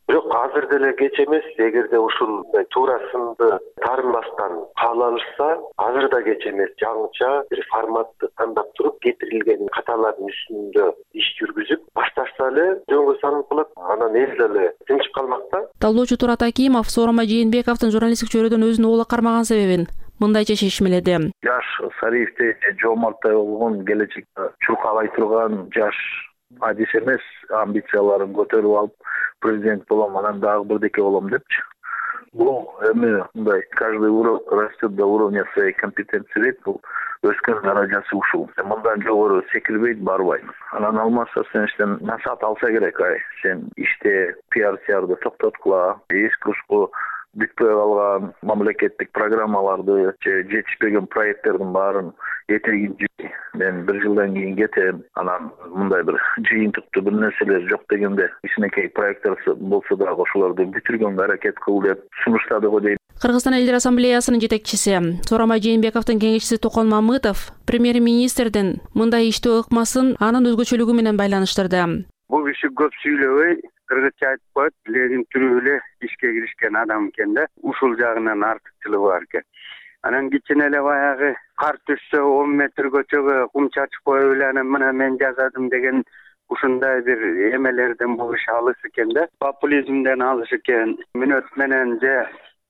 Speaker 15: бирок азыр деле кеч эмес. Эгерде ушул туурасында таарынбастан кабыл алышса, азыр да кеч эмес. Жаңыча бир форматты тандап туруп, кетирилген каталардын үстүндө иш жүргүзүп башташса эле жөнгө салынып калат. Анан эл деле тынчып калмак да.
Speaker 12: Талоочу Турат Акимов Сооронбай Жээнбековдун журналисттик чөйрөдөн өзүн оола кармаган себебин мындайча шешмеледи.
Speaker 16: Жаш Сариевдей жоомарттай болгон, келечекте чуркабай турган жаш адис эмес, амбицияларын көтөрүп алып президент болом, анан дагы бирдеке болом депчи. Бул эми мындай каждый урок растет до уровня своей компетенции дейт. Бул өскөн даражасы ушул. Мындан жогору секирбейт, барбайт. Анан алмаса сен иштен насаат алса керек, ай. Сен иште пиар-сиарды токтоткула, эски-ушку бүтпөй калган мамлекеттик программаларды же жетишпеген проекттердин баарын этегин жий. Мен бир жылдан кийин кетем. Анан мындай бир жыйынтыктуу бир нерселер жок дегенде кичинекей проекттер болсо дагы ошолорду бүтүргөнгө аракет кыл деп сунуштады го дейм.
Speaker 12: Кыргызстан элдер ассамблеясынын жетекчиси Сооронбай Жээнбековдун кеңешчиси Токон Мамытов премьер-министрдин мындай иштөө ыкмасын анын өзгөчөлүгү менен байланыштырды.
Speaker 17: Бул киши көп сүйлөбөй, кыргызча айтып коет, билегин түрүп эле ишке киришкен адам экен да. Ушул жагынан артыкчылыгы бар экен. Анан кичине эле баягы кар түшсө он метр көчөгө кум чачып коюп эле анан мына мен жасадым деген ушундай бир эмелерден болуш алыс экен да. Популизмден алыс экен. Мүнөт менен же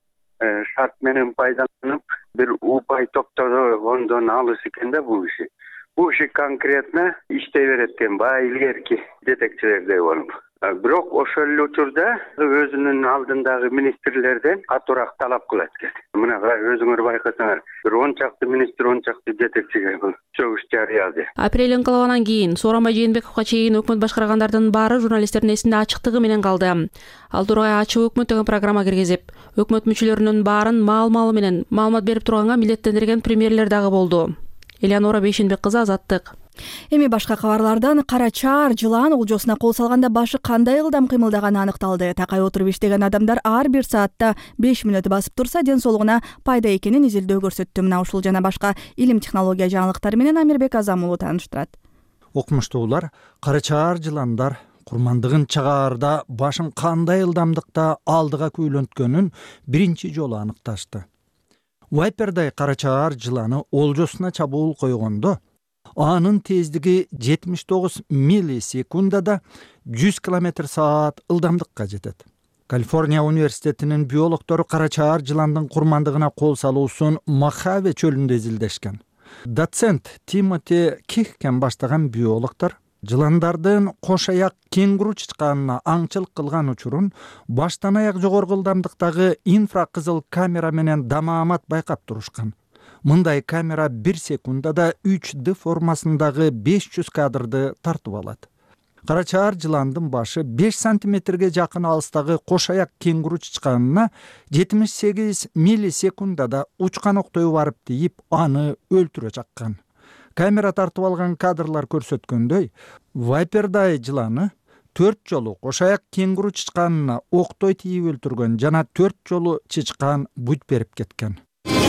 Speaker 17: шарт менен пайдаланып бир упай топтогондон алыс экен да бул киши. Бул киши конкретно иштей берет экен, баягы илгерки жетекчилердей болуп. Бирок ошол эле учурда өзүнүн алдындагы министрлерден катуураак талап кылат экен. Мына өзүңөр байкасаңар, бир он чакты министр, он чакты жетекчиге бул чөгүш жарыяды.
Speaker 12: Апрель инкылабынан кийин Сооронбай Жээнбековго чейин өкмөт башкаргандардын баары журналисттердин эсинде ачыктыгы менен калды. Ал тургай ачык өкмөт деген программа киргизип, өкмөт мүчөлөрүнүн баарын маал-маалы менен маалымат берип турганга милдеттендирген премьерлер дагы болду. Элеонора Бейшенбек кызы, Азаттык.
Speaker 1: Эми башка кабарлардан Кара Чаар жылан олжосуна кол салганда башы кандай ылдам кыймылдаганы аныкталды. Такай отуруп иштеген адамдар ар бир саатта беш мүнөт басып турса, ден соолугуна пайда экенин изилдөө көрсөттү. Мына ушул жана башка илим технология жаңылыктары менен Амирбек Азам уулу тааныштырат.
Speaker 18: Окумуштуулар Кара Чаар жыландар курмандыгын чыгаарда башын кандай ылдамдыкта алдыга көйлөнткөнүн биринчи жолу аныкташты. Вайпердай Кара Чаар жыланы олжосуна чабуул койгондо анын тездиги жетимиш тогуз миллисекундада жүз километр саат ылдамдыкка жетет. Калифорния университетинин биологтору Кара Чаар жыландын курмандыгына кол салуусун Мохаве чөлүндө изилдешкен. Доцент Тимоти Кихкен баштаган биологтор жыландардын кош аяк кенгуру чычканына аңчылык кылган учурун баштан аяк жогорку ылдамдыктагы инфракызыл камера менен дамаамат байкап турушкан. Мындай камера бир секундада үч дэ формасындагы беш жүз кадрды тартып алат. Кара Чаар жыландын башы беш сантиметрге жакын алыстагы кош аяк кенгуру чычканына жетимиш сегиз миллисекундада учкан октой барып тийип, аны өлтүрө чаккан. Камера тартып алган кадрлар көрсөткөндөй, Вайпердай жыланы төрт жолу кош аяк кенгуру чычканына октой тийип өлтүргөн жана төрт жолу чычкан бут берип кеткен.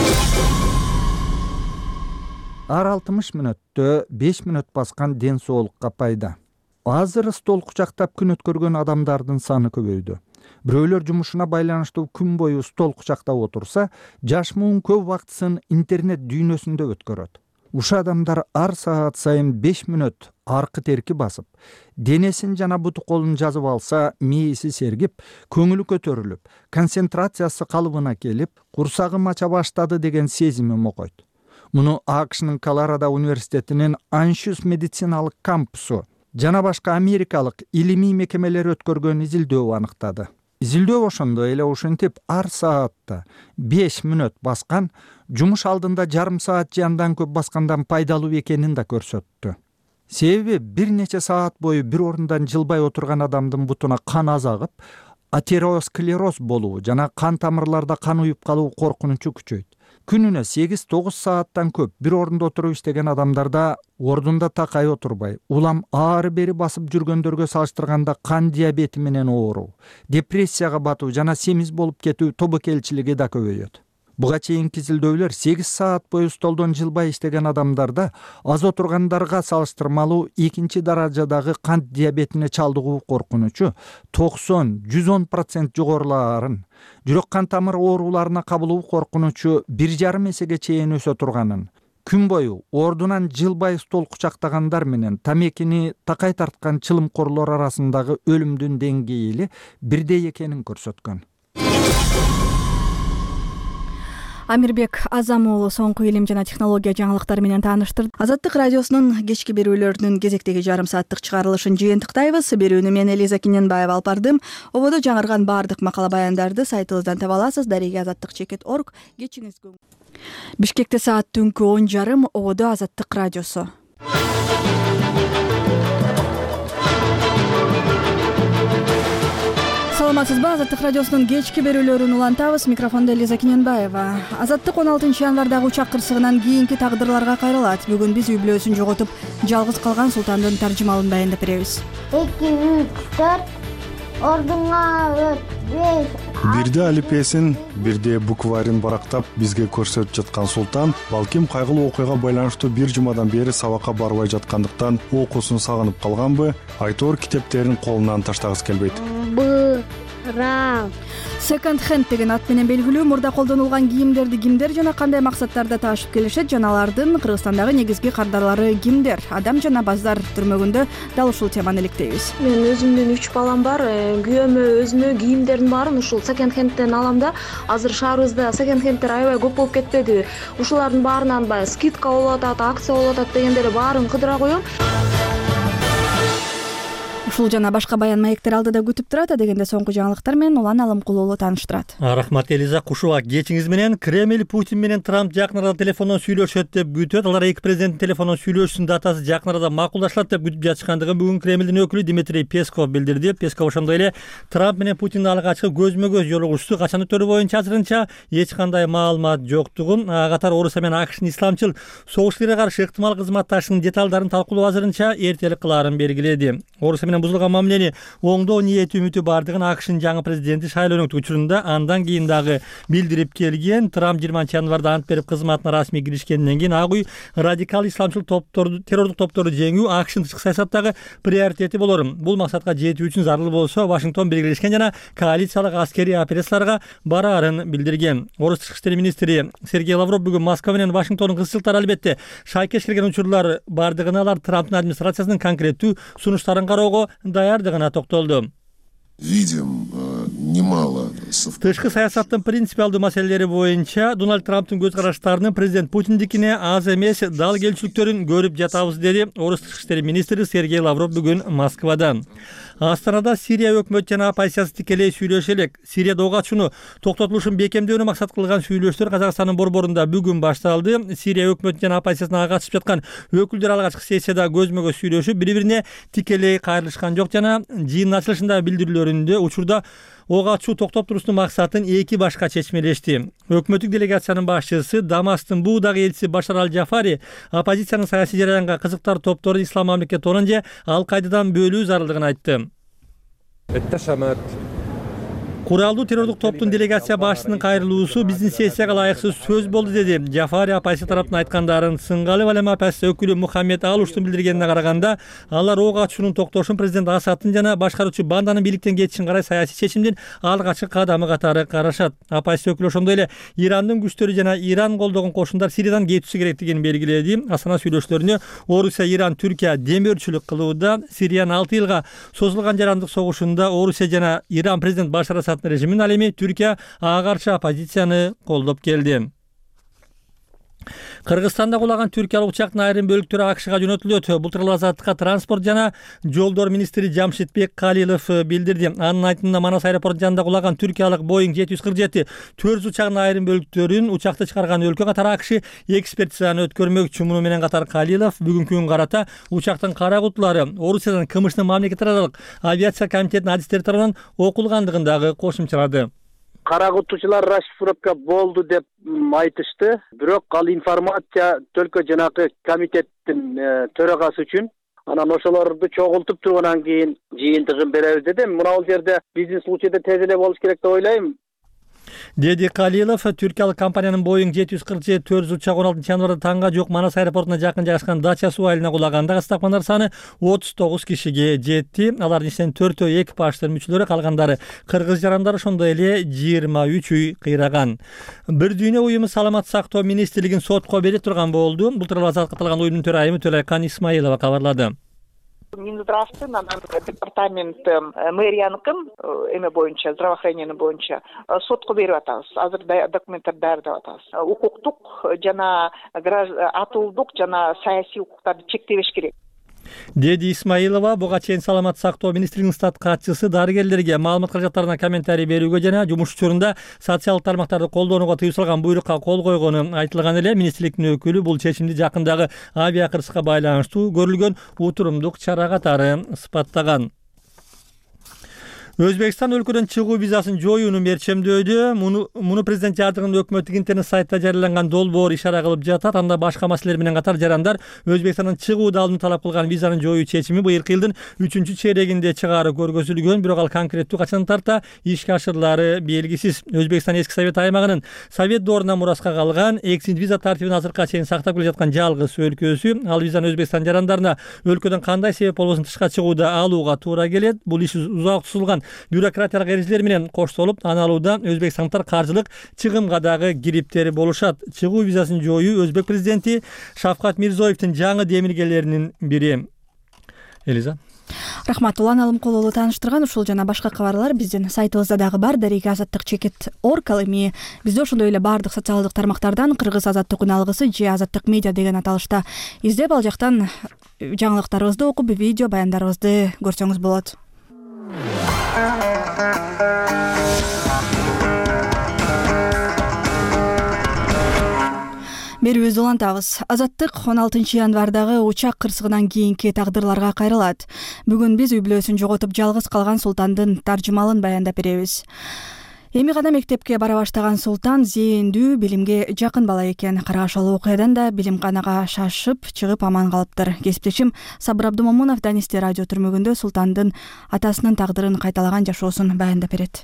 Speaker 18: Ар алтымыш мүнөттө беш мүнөт баскан ден соолукка пайда. Азыр стол кучактап күн өткөргөн адамдардын саны көбөйдү. Бирөөлөр жумушуна байланыштуу күн бою стол кучактап отурса, жашмуун көп убактысын интернет дүйнөсүндө өткөрөт. Ушул адамдар ар саат сайын беш мүнөт аркы терки басып, денесин жана буту колун жазып алса, мээси сергип, көңүлү көтөрүлүп, концентрациясы калыбына келип, курсагым ача баштады деген сезими мокойт. Муну АКШнын Колорадо университетинин Аншюс медициналык кампусу жана башка америкалык илимий мекемелер өткөргөн изилдөө аныктады. Изилдөө ошондо эле ушинтип ар саатта беш мүнөт баскан, жумуш алдында жарым саат же андан көп баскандан пайдалуу экенин да көрсөттү. Себеби бир нече саат бою бир орундан жылбай отурган адамдын бутуна кан аз агып, атеросклероз болуу жана кан тамырларда кан уюп калуу коркунучу күчөйт. Күнүнө сегиз тогуз сааттан көп бир орунда отуруп иштеген адамдарда ордунда такай отурбай, улам ары бери басып жүргөндөргө салыштырганда кан диабети менен ооруу, депрессияга батуу жана семиз болуп кетүү тобокелчилиги да көбөйөт. Буга чейинки изилдөөлөр сегиз саат бою столдон жылбай иштеген адамдарда аз отургандарга салыштырмалуу экинчи даражадагы кант диабетине чалдыгуу коркунучу токсон жүз он процент жогорулаарын, жүрөк кан тамыр ооруларына кабылуу коркунучу бир жарым эсеге чейин өсө турганын, күн бою ордунан жылбай стол кучактагандар менен тамекини такай тарткан чылымкорлор арасындагы өлүмдүн деңгээли бирдей экенин көрсөткөн.
Speaker 1: Амирбек Азам уулу соңку илим жана технология жаңылыктары менен тааныштырды. Азаттык радиосунун кечки берүүлөрүнүн кезектеги жарым сааттык чыгарылышын жыйынтыктайбыз. Берүүнү мен Элиза Киненбаева алып бардым. Ободо жаңырган баардык макала баяндарды сайтыбыздан таба аласыз. Дареге азаттык чекит точка орг. Кечиңиз күн. Бишкекте саат түнкү он жарым. Ободо Азаттык радиосу. Саламатсызбы? Азаттык радиосунун кечки берүүлөрүн улантабыз. Микрофондо Элиза Киненбаева. Азаттык он алтынчы январдагы учак кырсыгынан кийинки тагдырларга кайрылат. Бүгүн биз үй бүлөсүн жоготуп, жалгыз калган султандын таржымалын баяндап беребиз.
Speaker 19: эки үч төрт ордунга өт беш.
Speaker 20: Бирде алипесин, бирде букварин барактап бизге көрсөтүп жаткан султан балким кайгылуу окуяга байланыштуу бир жумадан бери сабакка барбай жаткандыктан окуусун сагынып калганбы, айтор китептерин колунан таштагысы келбейт.
Speaker 1: Second hand деген ат менен белгилүү мурда колдонулган кийимдерди кимдер жана кандай максаттарда таашып келишет жана алардын Кыргызстандагы негизги кардарлары кимдер? Адам жана баздар түрмөгүндө дал ушул теманы иликтейбиз.
Speaker 21: Мен өзүмдүн үч балам бар, күйөөмө өзүмө кийимдердин баарын ушул second handтен алам да. Азыр шаарыбызда second handтер аябай көп болуп кетпеди. Ушулардын баарынан баягы скидка болуп атат, акция болуп атат дегендери баарын кыдыра коём.
Speaker 1: Ушул жана башка баян маектер алдыда күтүп турат. Дегенде соңку жаңылыктар менен Улан Алымкулуулу тааныштырат.
Speaker 4: Рахмат Элиза. Кушуа кечиңиз менен Кремль Путин менен Трамп жакын арада телефондон сүйлөшөт деп күтөт. Алар эки президенттин телефондон сүйлөшүүсүнүн датасы жакын арада макулдашылат деп күтүп жатышкандыгын бүгүн Кремлдин өкүлү Дмитрий Песков билдирди. Песков ошондой эле Трамп менен Путиндин алгачкы көзмө-көз жолугушуусу качан өтөрү боюнча азырынча эч кандай маалымат жоктугун, катар Орусия менен АКШтын исламчыл согуштарга каршы ыктымал кызматташынын деталдарын талкуулоо азырынча эртелик кылаарын белгиледи. Орусия менен бузулган мамилени оңдоо ниети үмүтү бардыгын АКШтын жаңы президенти шайлоонун учурунда андан кийин дагы билдирип келген. Трамп жыйырманчы январда ант берип кызматына расмий киришкенден кийин Ак үй радикал исламчыл топторду, террордук топторду жеңүү АКШтын тышкы саясаттагы приоритети болор. Бул максатка жетүү үчүн зарыл болсо Вашингтон белгилешкен жана коалициялык аскерий операцияларга бараарын билдирген. Орус тышкы иштер министри Сергей Лавров бүгүн Москва менен Вашингтондун кызчылыктары албетте шайкеш келген учурлар бардыгын алар Трамптын администрациясынын конкреттүү сунуштарын кароого даярдыгына токтолду.
Speaker 22: Видим немало.
Speaker 4: Тышкы саясаттын принципиалдуу маселелери боюнча Дональд Трамптын көз караштарынын президент Путиндикине аз эмес дал келчүлүктөрүн көрүп жатабыз, деди Орус тышкы иштер министри Сергей Лавров бүгүн Москвада. Астанада Сирия өкмөт жана оппозициясы тикелей сүйлөшө элек. Сирияда ок ачууну токтотулушун бекемдөөнү максат кылган сүйлөшүүлөр Казакстандын борборунда бүгүн башталды. Сирия өкмөт жана оппозициясына катышып жаткан өкүлдөр алгачкы сессияда көзмө-көз сүйлөшүп, бири-бирине тикелей кайрылышкан жок жана жыйындын ачылышында билдирүүлөрүндө учурда ок ачуу токтоп туруштун максатын эки башка чечмелешти. Өкмөттүк делегациянын башчысы Дамастын буудагы элчиси Башар Аль-Жафари оппозициянын саясий жараянга кызыктар топтору Ислам мамлекети Оранже Ал-Кайдадан бөлүү зарылдыгын айтты. Куралдуу террордук топтун делегация башчысынын кайрылуусу биздин сессияга ылайыксыз сөз болду, деди. Жафари оппозиция тараптын айткандарын сыңгалы Валема оппозиция өкүлү Мухаммед Алуштун билдиргенине караганда, алар ок ачуунун токтошун президент Асадтын жана башкаруучу банданын бийликтен кетишин карай саясий чечимдин алгачкы кадамы катары карашат. Оппозиция өкүлү ошондой эле Ирандын күчтөрү жана Иран колдогон кошундар Сириядан кетиши керектигин белгиледи. Астана сүйлөшүүлөрүнө Орусия, Иран, Түркия демөөрчүлүк кылууда. Сириянын алты жылга созулган жарандык согушунда Орусия жана Иран президент Башар Асад режимин ал эми Түркия ага каршы оппозицияны колдоп келди. Кыргызстанда кулаган түркиялык учактын айрым бөлүктөрү АКШга жөнөтүлөт. Бул тууралуу Азаттыкка транспорт жана жолдор министри Жамшитбек Калилов билдирди. Анын айтымында Манас аэропорту жанында кулаган түркиялык Боeing жети жүз кырк жети төрт учагынын айрым бөлүктөрүн учакты чыгарган өлкө катары АКШ экспертизаны өткөрмөкчү. Муну менен катар Калилов бүгүнкү күнгө карата учактын кара кутулары Орусиядан КМШнын мамлекет аралык авиация комитетинин адистери тарабынан окулгандыгын дагы кошумчалады.
Speaker 5: Кара кутуучулар расшифровка болду деп айтышты. Бирок ал информация только жанагы комитеттин төрагасы үчүн. Анан ошолорду чогултуп тургандан кийин жыйынтыгын беребиз деди. Мына бул жерде биздин случайда тез эле болуш керек деп ойлойм.
Speaker 4: деди Калилов. Түркиялык компаниянын Боeing жети жүз кырк жети төрт жүз учагы он алтынчы январда таңга жуук Манас аэропортуна жакын жайгашкан Дача суу айылына кулаганда кастапкандар саны отуз тогуз кишиге жетти. Алардын ичинен төртөө экипаждын мүчөлөрү, калгандары кыргыз жарандары, ошондой эле жыйырма үч үй кыйраган. Бир дүйнө уюму саламаттык сактоо министрлигин сотко бере турган болду. Бул тууралуу азаттыкка катылган уюмдун төрайымы Төлөйкан Исмаилова кабарлады.
Speaker 13: Минздравствы, департамент мэрияныкын эме боюнча, здравоохранение боюнча сотко берип атабыз. Азыр документтер даярдап атабыз. Укуктук жана атуулдук жана саясий укуктарды чектебеш керек,
Speaker 4: деди Исмаилова. Буга чейин саламаттык сактоо министрлигинин штат катчысы дарыгерлерге маалымат каражаттарына комментарий берүүгө жана жумуш учурунда социалдык тармактарды колдонууга тыюу салган буйрукка кол койгону айтылган эле. Министрликтин өкүлү бул чечимди жакындагы авиакырсыкка байланыштуу көрүлгөн утурумдук чара катары сыпаттаган. Өзбекстан өлкөдөн чыгуу визасын жоюуну мерчемдөөдө. Муну, муну президент жардыгынын өкмөттүк интернет сайтта жарыяланган долбоор ишара кылып жатат. Анда башка маселелер менен катар жарандар Өзбекстандан чыгууду алдын талап кылган визанын жоюу чечими быйылкы жылдын үчүнчү чейрегинде чыгаары көргөзүлгөн, бирок ал конкреттүү качан тарта ишке ашырылары белгисиз. Өзбекстан эски совет аймагынын совет доорунан мураска калган экзит виза тартибин азыркыга чейин сактап келе жаткан жалгыз өлкөсү. Ал визаны Өзбекстан жарандарына өлкөдөн кандай себеп болбосун тышка чыгууда алууга туура келет. Бул иш узак тутулган бюрократиялык эрежелер менен коштолуп, аны алууда өзбекстандыктар каржылык чыгымга дагы кириптери болушат. Чыгуу визасын жоюу өзбек президенти Шавкат Мирзиёевдин жаңы демилгелеринин бири. Элиза.
Speaker 1: Рахмат, улан Алымкулуулу тааныштырган. Ушул жана башка кабарлар биздин сайтыбызда дагы бар. Дареги азаттык чекит орг. Ал эми бизде ошондой эле баардык социалдык тармактардан кыргыз азаттык үн алгысы же азаттык медиа деген аталышта издеп, ал жактан жаңылыктарыбызды окуп, видео баяндарыбызды көрсөңүз болот. Берүүбүздү улантабыз. Азаттык он алтынчы январдагы учак кырсыгынан кийинки тагдырларга кайрылат. Бүгүн биз үй бүлөсүн жоготуп жалгыз калган Султандын таржымалын баяндап беребиз. Эми гана мектепке бара баштаган Султан зээндүү, билимге жакын бала экен. Карашалуу окуядан да билимканага шашып чыгып аман калыптыр. Кесиптешим Сабыр Абдумомунов Данисти радио түрмөгүндө Султандын атасынын тагдырын кайталаган жашоосун баяндап берет.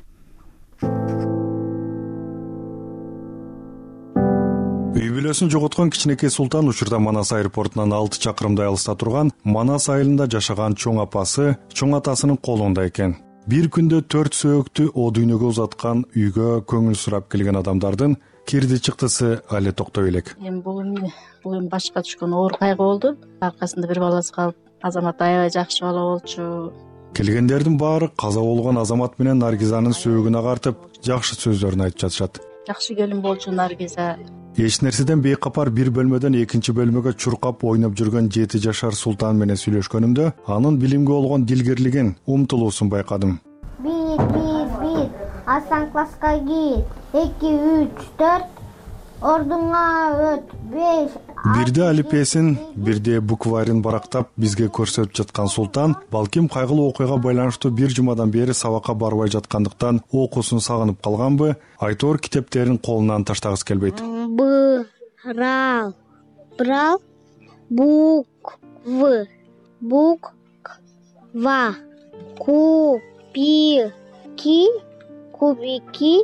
Speaker 20: Үй бүлөсүн жоготкон кичинекей Султан учурда Манас аэропортунан алты чакырымдай алыста турган Манас айылында жашаган чоң апасы, чоң атасынын колунда экен. Бир күндө төрт сөөктү о дүйнөгө узаткан үйгө көңүл сурап келген адамдардын кирди чыктысы але токтой элек.
Speaker 2: Эми бул эми бул эми башка түшкөн оор кайгы болду. Аркасында бир баласы калып, Азамат аябай жакшы бала болчу.
Speaker 20: Келгендердин баары каза болгон Азамат менен Наргизанын сөөгүнө картып, жакшы сөздөрүн айтып жатышат.
Speaker 2: Жакшы келин болчу Наргиза.
Speaker 20: Эч нерседен бейкапар бир бөлмөдөн экинчи бөлмөгө чуркап ойноп жүргөн жети жашар Султан менен сүйлөшкөнүмдө анын билимге болгон дилгерлигин, умтулуусун байкадым.
Speaker 19: бир бир бир Асан класска кир. эки үч төрт ордуңа өт. беш
Speaker 20: Бирде алипесин, бирде букварин барактап бизге көрсөтүп жаткан Султан балким кайгылуу окуяга байланыштуу бир жумадан бери сабакка барбай жаткандыктан окуусун сагынып калганбы, айтор китептерин колунан таштагысы келбейт.
Speaker 19: Брал, брал, бук, в, бук, ва, купи, ки, кубики,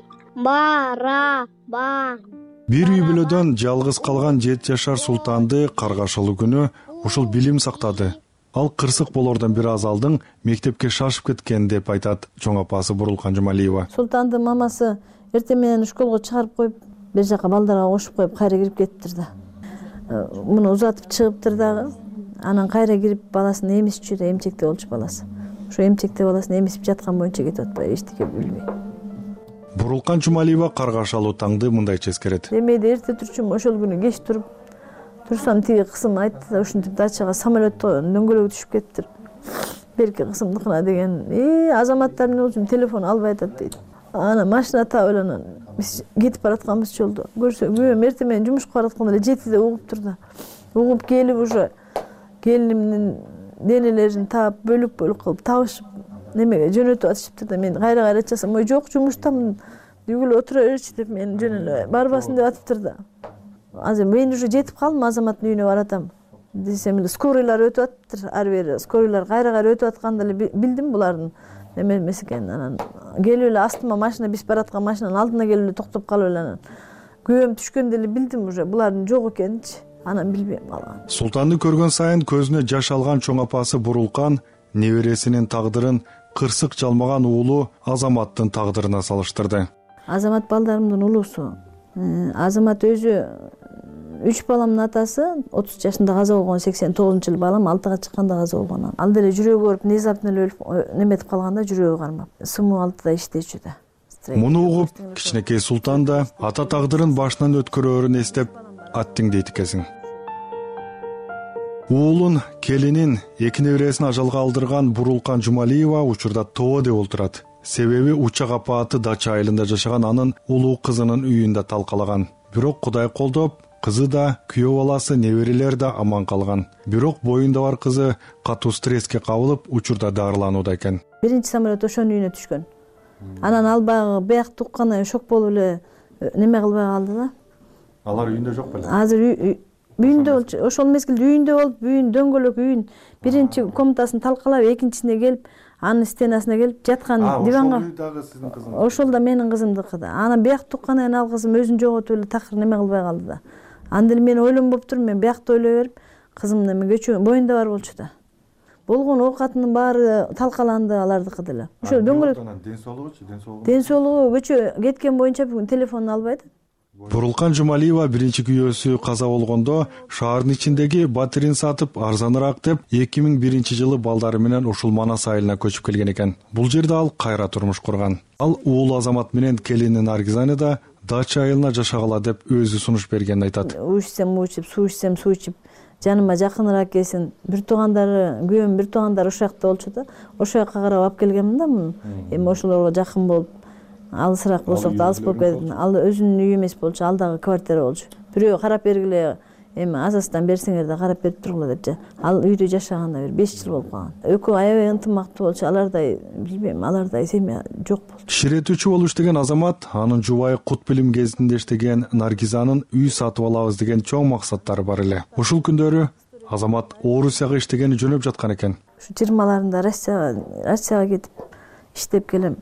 Speaker 19: барабан.
Speaker 20: Бир үй бүлөдөн жалгыз калган жети жашар Султанды каргашылуу күнү ушул билим сактады. Ал кырсык болордон бир аз алдың мектепке шашып кеткен деп айтат чоң апасы Бурулкан Жумалиева.
Speaker 7: Султандын мамасы эртең менен школго чыгарып коюп, бир жака балдарга кошуп коюп кайра кирип кетиптир да. Муну узатып чыгыптыр дагы. Анан кайра кирип баласын эмисчү да, эмчекте болчу баласы. Ошо эмчекте баласын эмисип жаткан боюнча кетип атпайбы, эчтеке билбей.
Speaker 20: Бурулкан Жумалиева каргашалуу таңды мындайча эскерет.
Speaker 7: Эмеде эрте турчумун, ошол күнү кеч туруп турсам тиги кысым айтты, ушинтип дачага самолетто дөңгөлөгү түшүп кетиптир. Берки кысымдыкына деген, "Э, Азаматтар менен өзүм телефон албай атат" дейт. Ана машина таап эле биз кетип баратканбыз жолдо. Көрсө, күйөөм эртең менен жумушка баратканда эле жетиде угуптур да. Угуп келип уже келинимдин денелерин таап бөлүк-бөлүк кылып табышып немеге жөнөтүп атышыптыр да, мен кайра-кайра часам, "Ой, жок, жумуштамын. Дүгүл отура берчи" деп мен жөн эле барбасын деп атыптыр да. Азыр мен уже жетип калдым, Азаматтын үйүнө баратам. Десем эле скорыйлар өтүп атыптыр, ары бери скорыйлар кайра-кайра өтүп атканда эле билдим булардын эме эмес экен. Анан келип эле астыма машина биз бараткан машинанын алдына келип эле токтоп калып эле анан күйөөм түшкөндө эле билдим уже булардын жок экенинчи. Анан билбейм калган.
Speaker 20: Султанды көргөн сайын көзүнө жаш алган чоң апасы Бурулкан небересинин тагдырын кырсык жалмаган уулу Азаматтын тагдырына салыштырды.
Speaker 7: Азамат балдарымдын улуусу. Азамат өзү үч баламдын атасы отуз жашында каза болгон, сексен тогузунчу жылы балам алтыга чыкканда каза болгон. Ал деле жүрөгү ооруп, внезапно эле өлүп неметип калганда жүрөгү кармап. Суму алтыда иштечү да.
Speaker 20: Муну угуп, кичинекей Султан да ата тагдырын башынан өткөрөөрүн эстеп аттың дейт экенсиң. Уулун, келинин, эки небересин ажалга алдырган Бурулкан Жумалиева учурда ТООдо олтурат. Себеби учак апааты дача айылында жашаган анын улуу кызынын үйүндө талкалаган. Бирок Кудай колдоп, кызы да, күйөө баласы, неберелер да аман калган. Бирок бойунда бар кызы катуу стресске кабылып, учурда дарыланууда экен.
Speaker 7: Биринчи самолет ошонун үйүнө түшкөн. Анан ал баягы бияк тукканы шок болуп эле неме кылбай калды да.
Speaker 20: Алар үйүндө жок беле?
Speaker 7: Азыр үйүндө болчу. Ошол мезгилде үйүндө болуп, үйүн дөңгөлөк үйүн биринчи комнатасын талкалап, экинчисине келип, анын стенасына келип жаткан диванга.
Speaker 20: Ошол үй дагы сиздин кызыңыз?
Speaker 7: Ошол да менин кызымдыкы да. Анан бияк туккандан ал кызым өзүн жоготуп эле такыр неме кылбай калды да. Анда эле мен ойлонбоп турмун, мен биякта ойлой берип, кызым неме көчө боюнда бар болчу да. Болгон оокатынын баары талкаланды алардыкы деле. Ошо дөңгөлөк.
Speaker 20: Ден соолугучу, ден соолугу?
Speaker 7: Ден соолугу көчө кеткен боюнча бүгүн телефонун албайт.
Speaker 20: Бурулкан Жумалиева биринчи күйөөсү каза болгондо шаардын ичиндеги батирин сатып арзаныраак деп эки миң биринчи жылы балдары менен ушул Манас айылына көчүп келген экен. Бул жерде ал кайра турмуш курган. Ал уулу Азамат менен келини Наргизаны да дача айылына жашагыла деп өзү сунуш бергенин айтат.
Speaker 7: Уучсем уучуп, суу ичсем суу ичип, жаныма жакыныраак келсин. Бир туугандары, күйөөм бир туугандары ошол жакта болчу да. Ошол жака карап алып келгенмин да муну. Эми ошолорго жакын болуп, алысыраак болсок да алыс болуп кетти. Ал өзүнүн үйү эмес болчу, ал дагы квартира болчу. Бирөө карап бергиле, эми азастан берсеңер да карап берип тургула депчи. Ал үйдө жашаганда бир беш жыл болуп калган. Экөө аябай ынтымактуу болчу. Алардай, билбейм, алардай семья жок болчу.
Speaker 20: Киширетүүчү болуп иштеген Азамат анын жубайы Кут билим кезинде иштеген Наргизанын үй сатып алабыз деген чоң максаттары бар эле. Ушул күндөрү Азамат Орусияга иштегени жөнөп жаткан экен.
Speaker 7: Ушу жыйырмаларында Россияга, Россияга кетип иштеп келем.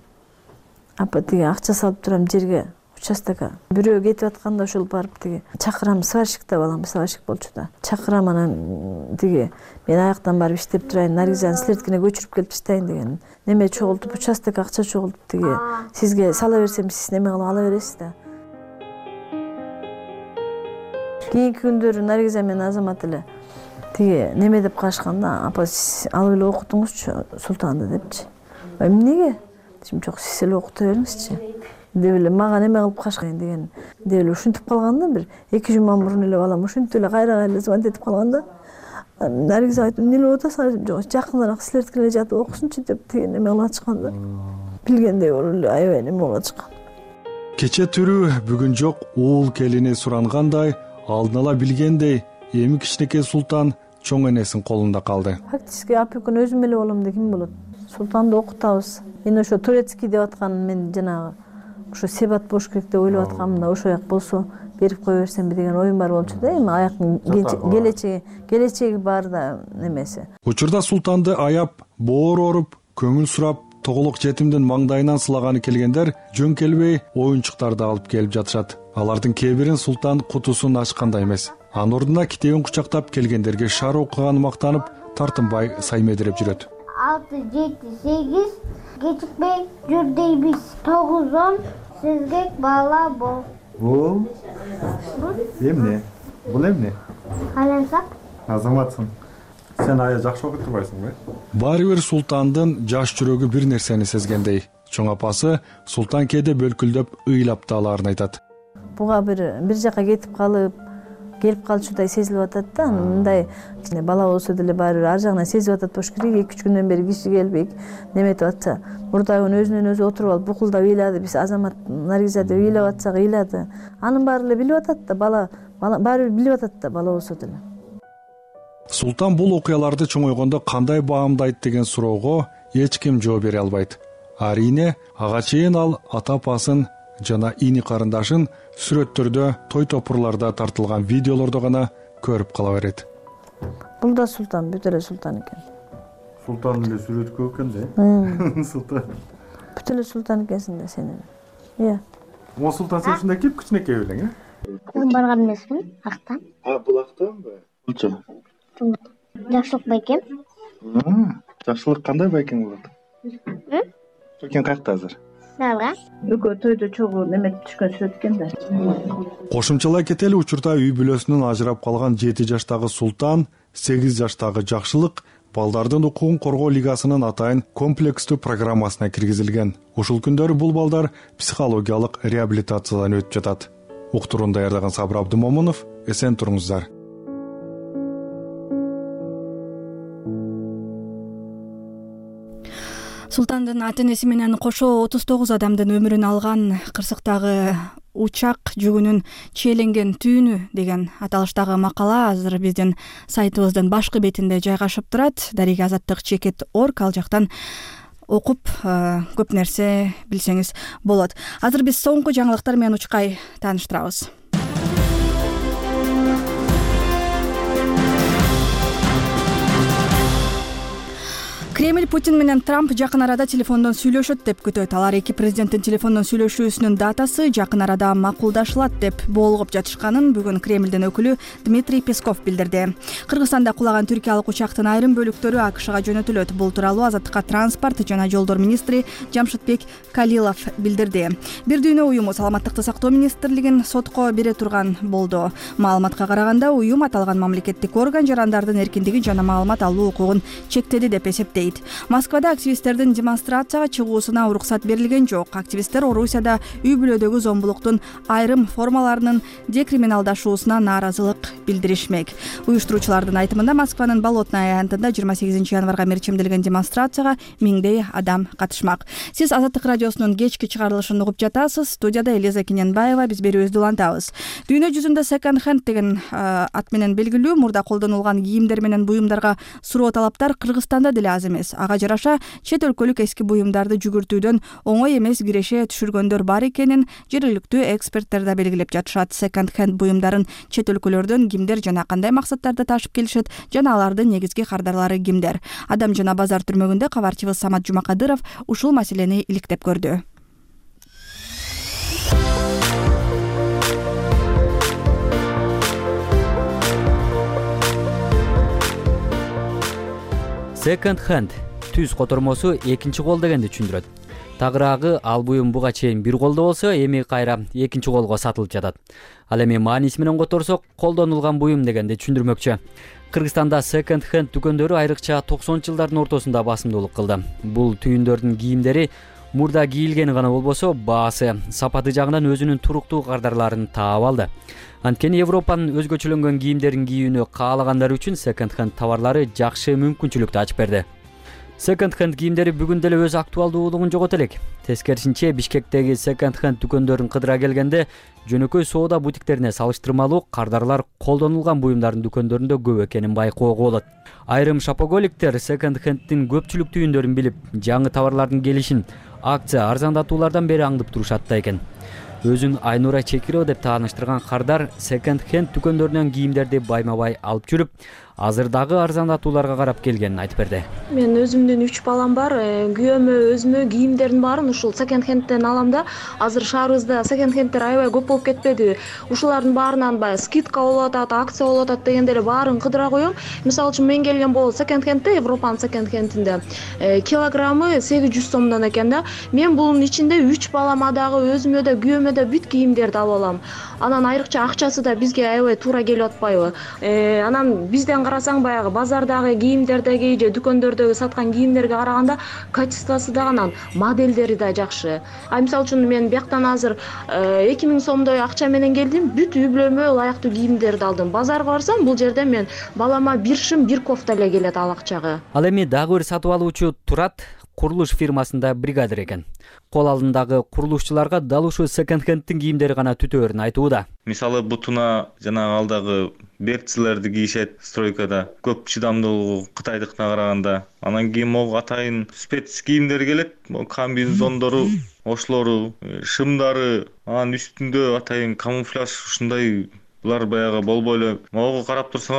Speaker 7: Апа тиги акча салып турам жерге, участокко. Бирөө кетип атканда ошол барып тиги чакырам, сварщикте балам, сварщик болчу да. Чакырам анан тиги мен аяктан барып иштеп турайын, Наргизаны силердикине көчүрүп келип иштейин деген. Неме чогултуп, участокко акча чогултуп тиги сизге сала берсем сиз неме кылып ала бересиз да. Кийинки күндөрү Наргиза менен Азамат эле тиги неме деп калышканда, апа сиз алып эле окутуңузчу Султанды депчи. Эмнеге? Дешим, жок, сиз эле окута бериңизчи. Деп эле мага неме кылып калышкан деген. Деп эле ушинтип калганда бир эки жума мурун эле балам ушинтип эле кайра кайра звонить этип калганда, Наргиза айтып, эмне эле атасың? Жок, жакыныраак силердикине эле жатып окусунчу деп тиги неме кылып атышканда. Билгендей болуп эле аябай неме болуп атышкан.
Speaker 20: Кече түрү бүгүн жок, уул келини сурангандай, алдын ала билгендей, эми кичинекей Султан чоң энесинин колунда калды.
Speaker 7: Фактически опекун өзүм эле болом деп ким болот? Султанды окутабыз. Мен ошо турецкий деп аткан мен жанагы ошо себат болуш керек деп ойлоп атканмын да, ошо аяк болсо берип кое берсемби деген оюм бар болчу да. Эми аяктын келечеги, келечеги бар да немеси.
Speaker 20: Учурда Султанды аяп, боор ооруп, көңүл сурап, тоголок жетимдин маңдайынан сылаганы келгендер жөн келбей оюнчуктарды алып келип жатышат. Алардын кээ бирин Султан кутусун ачкандай эмес. Анын ордуна китебин кучактап келгендерге шаар окуганы мактанып, тартынбай саймедиреп жүрөт.
Speaker 19: алты, жети, сегиз, кечикпей жүр дейбиз. тогуз, он, сизге бала бол.
Speaker 20: Бул эмне? Бул эмне?
Speaker 19: Каленсап.
Speaker 20: Азаматсың. Сен ая жакшы окуп турбайсыңбы? Баары бир Султандын жаш жүрөгү бир нерсени сезгендей. Чоң апасы Султан кээде бөлкүлдөп ыйлап тааларын айтат.
Speaker 7: Буга бир бир жака кетип калып, келип калчудай сезилип атат да. Мындай бала болсо деле баары ар жагынан сезип атат болуш керек. эки үч күндөн бери киши келбей неметип атса, мурдагы өзүнөн өзү отуруп алып букулдап ыйлады. Биз Азамат Наргиза деп ыйлап атсак ыйлады. Анын баары эле билип атат да, бала баары бир билип атат да, бала болсо деле.
Speaker 20: Султан бул окуяларды чоңойгондо кандай баамдайт деген суроого эч ким жооп бере албайт. Арине ага чейин ал ата апасын жана ини карындашын сүрөттөрдө, той топурларда тартылган видеолордо гана көрүп кала берет.
Speaker 7: Бул да Султан, бүт эле Султан экен.
Speaker 20: Султан эле сүрөткө экен да. Султан.
Speaker 7: Бүт эле Султан экенсиң да сен. Иә.
Speaker 20: О Султан сен ушундай кеп кичинекей элең, э?
Speaker 19: Мен барган эмесмин, актан.
Speaker 20: А, бул актанбы? Кылчы.
Speaker 19: Жакшылык байкем.
Speaker 20: Жакшылык кандай байкең болот? Байкең каякта азыр?
Speaker 19: Набра?
Speaker 7: Экөө тойдо чогуу неметип түшкөн сүрөт экен да.
Speaker 20: Кошумчалай кетели, учурда үй бүлөсүнөн ажырап калган жети жаштагы Султан, сегиз жаштагы Жакшылык балдардын укугун коргоо лигасынын атайын комплекстүү программасына киргизилген. Ушул күндөрү бул балдар психологиялык реабилитациядан өтүп жатат. Уктурууну даярдаган Сабыр Абдымомунов, эсен туруңуздар.
Speaker 1: Султандын ата-энеси менен кошо отуз тогуз адамдын өмүрүн алган кырсыктагы учак жүгүнүн чийленген түйүнү деген аталыштагы макала азыр биздин сайтыбыздын башкы бетинде жайгашып турат. Дарига Азаттык чекит орг, ал жактан окуп көп нерсе билсеңиз болот. Азыр биз соңку жаңылыктар менен учкай тааныштырабыз. Кремль Путин менен Трамп жакын арада телефондон сүйлөшөт деп күтөт. Алар эки президенттин телефондон сүйлөшүүсүнүн датасы жакын арада макулдашылат деп болгоп жатышканын бүгүн Кремлдин өкүлү Дмитрий Песков билдирди. Кыргызстанда кулаган түркиялык учактын айрым бөлүктөрү АКШга жөнөтүлөт. Бул тууралуу Азаттыкка транспорт жана жолдор министри Жамшитбек Калилов билдирди. Бир дүйнө уюму саламаттыкты сактоо министрлигин сотко бере турган болду. Маалыматка караганда уюм аталган мамлекеттик орган жарандардын эркиндиги жана маалымат алуу укугун чектеди деп эсептейт. Москвада активисттердин демонстрацияга чыгуусуна уруксат берилген жок. Активисттер Орусияда үй бүлөдөгү зомбулуктун айрым формаларынын декриминалдашуусуна нааразылык билдиришмек. Уюштуруучулардын айтымында Москванын Болотная аянтында жыйырма сегизинчи январга мерчимделген демонстрацияга миңдей адам катышмак. Сиз Азаттык радиосунун кечки чыгарылышын угуп жатасыз. Студияда Элиза Кененбаева, биз берүүбүздү улантабыз. Дүйнө жүзүндө second hand деген ат менен белгилүү мурда колдонулган кийимдер менен буюмдарга суроо талаптар Кыргызстанда деле аз эмес. Ага жараша чет өлкөлүк эски буюмдарды жүгүртүүдөн оңой эмес киреше түшүргөндөр бар экенин жергиликтүү эксперттер да белгилеп жатышат. Second hand буюмдарын чет өлкөлөрдөн кимдер жана кандай максаттарда ташып келишет жана алардын негизги кардарлары кимдер? Адам жана базар түрмөгүндө кабарчыбыз Самат Жумакадыров ушул маселени иликтеп көрдү.
Speaker 6: Second hand түз котормосу экинчи кол дегенди түшүндүрөт. Тагыраагы ал буюм буга чейин бир колдо болсо, эми кайра экинчи колго сатылып жатат. Ал эми мааниси менен которсок, колдонулган буюм дегенди түшүндүрмөкчү. Кыргызстанда second hand дүкөндөрү айрыкча токсонунчу жылдардын ортосунда басымдуулук кылды. Бул түйүндөрдүн кийимдери мурда кийилгени гана болбосо, баасы, сапаты жагынан өзүнүн туруктуу кардарларын таап алды. Анткени Европанын өзгөчөлөнгөн кийимдерин кийүүнү каалагандар үчүн second hand товарлары жакшы мүмкүнчүлүктү ачып берди. Second hand кийимдери бүгүн деле өз актуалдуулугун жогото элек. Тескерисинче, Бишкектеги second hand дүкөндөрүн кыдыра келгенде, жөнөкөй соода бутиктерине салыштырмалуу кардарлар колдонулган буюмдардын дүкөндөрүндө көп экенин байкоого болот. Айрым шопоголиктер second handдин көпчүлүк түйүндөрүн билип, жаңы товарлардын келишин акция арзандатуулардан бери аңдып турушат да экен. Өзүн Айнура Чекирова деп тааныштырган кардар second hand дүкөндөрүнөн кийимдерди байма-бай алып жүрүп, азыр дагы арзандатууларга карап келгенин айтып берди.
Speaker 21: Мен өзүмдүн үч балам бар, күйөөмө өзүмө кийимдердин баарын ушул second handден алам да. Азыр шаарыбызда second handдер аябай көп болуп кетпеди. Ушулардын баарынан баягы скидка болуп атат, акция болуп атат дегенде эле баарын кыдыра коем. Мисалы үчүн мен келген болот second handде, Европанын second handинде килограммы сегиз жүз сомдон экен да. Мен бунун ичинде үч балама дагы, өзүмө да, күйөөмө да бүт кийимдерди алып алам. Анан айрыкча акчасы да бизге аябай туура келип атпайбы? Анан бизден карасаң баягы базардагы кийимдердеги же дүкөндөрдөгү саткан кийимдерге караганда качествосу да анан модельдери да жакшы. А мисалы үчүн мен бияктан азыр эки миң сомдой акча менен келдим, бүт үй бүлөмө ылайыктуу кийимдерди алдым. Базарга барсам, бул жерде мен балама бир шым, бир кофта эле келет ал акчага.
Speaker 6: Ал эми дагы бир сатып алуучу Турат курулуш фирмасында бригадир экен. Кол алдындагы курулушчуларга дал ушул second handдин кийимдери гана түтөөрүн айтууда.
Speaker 8: Мисалы бутуна жанагы алдагы берцлерди кийишет стройкада. Көп чыдамдуулугу Кытайдыкына караганда. Анан кийин могу атайын спец кийимдер келет. Комбинезондору, ошлору, шымдары, анан үстүндө атайын камуфляж ушундай. Булар баягы болбой эле. Могу карап турсаңар,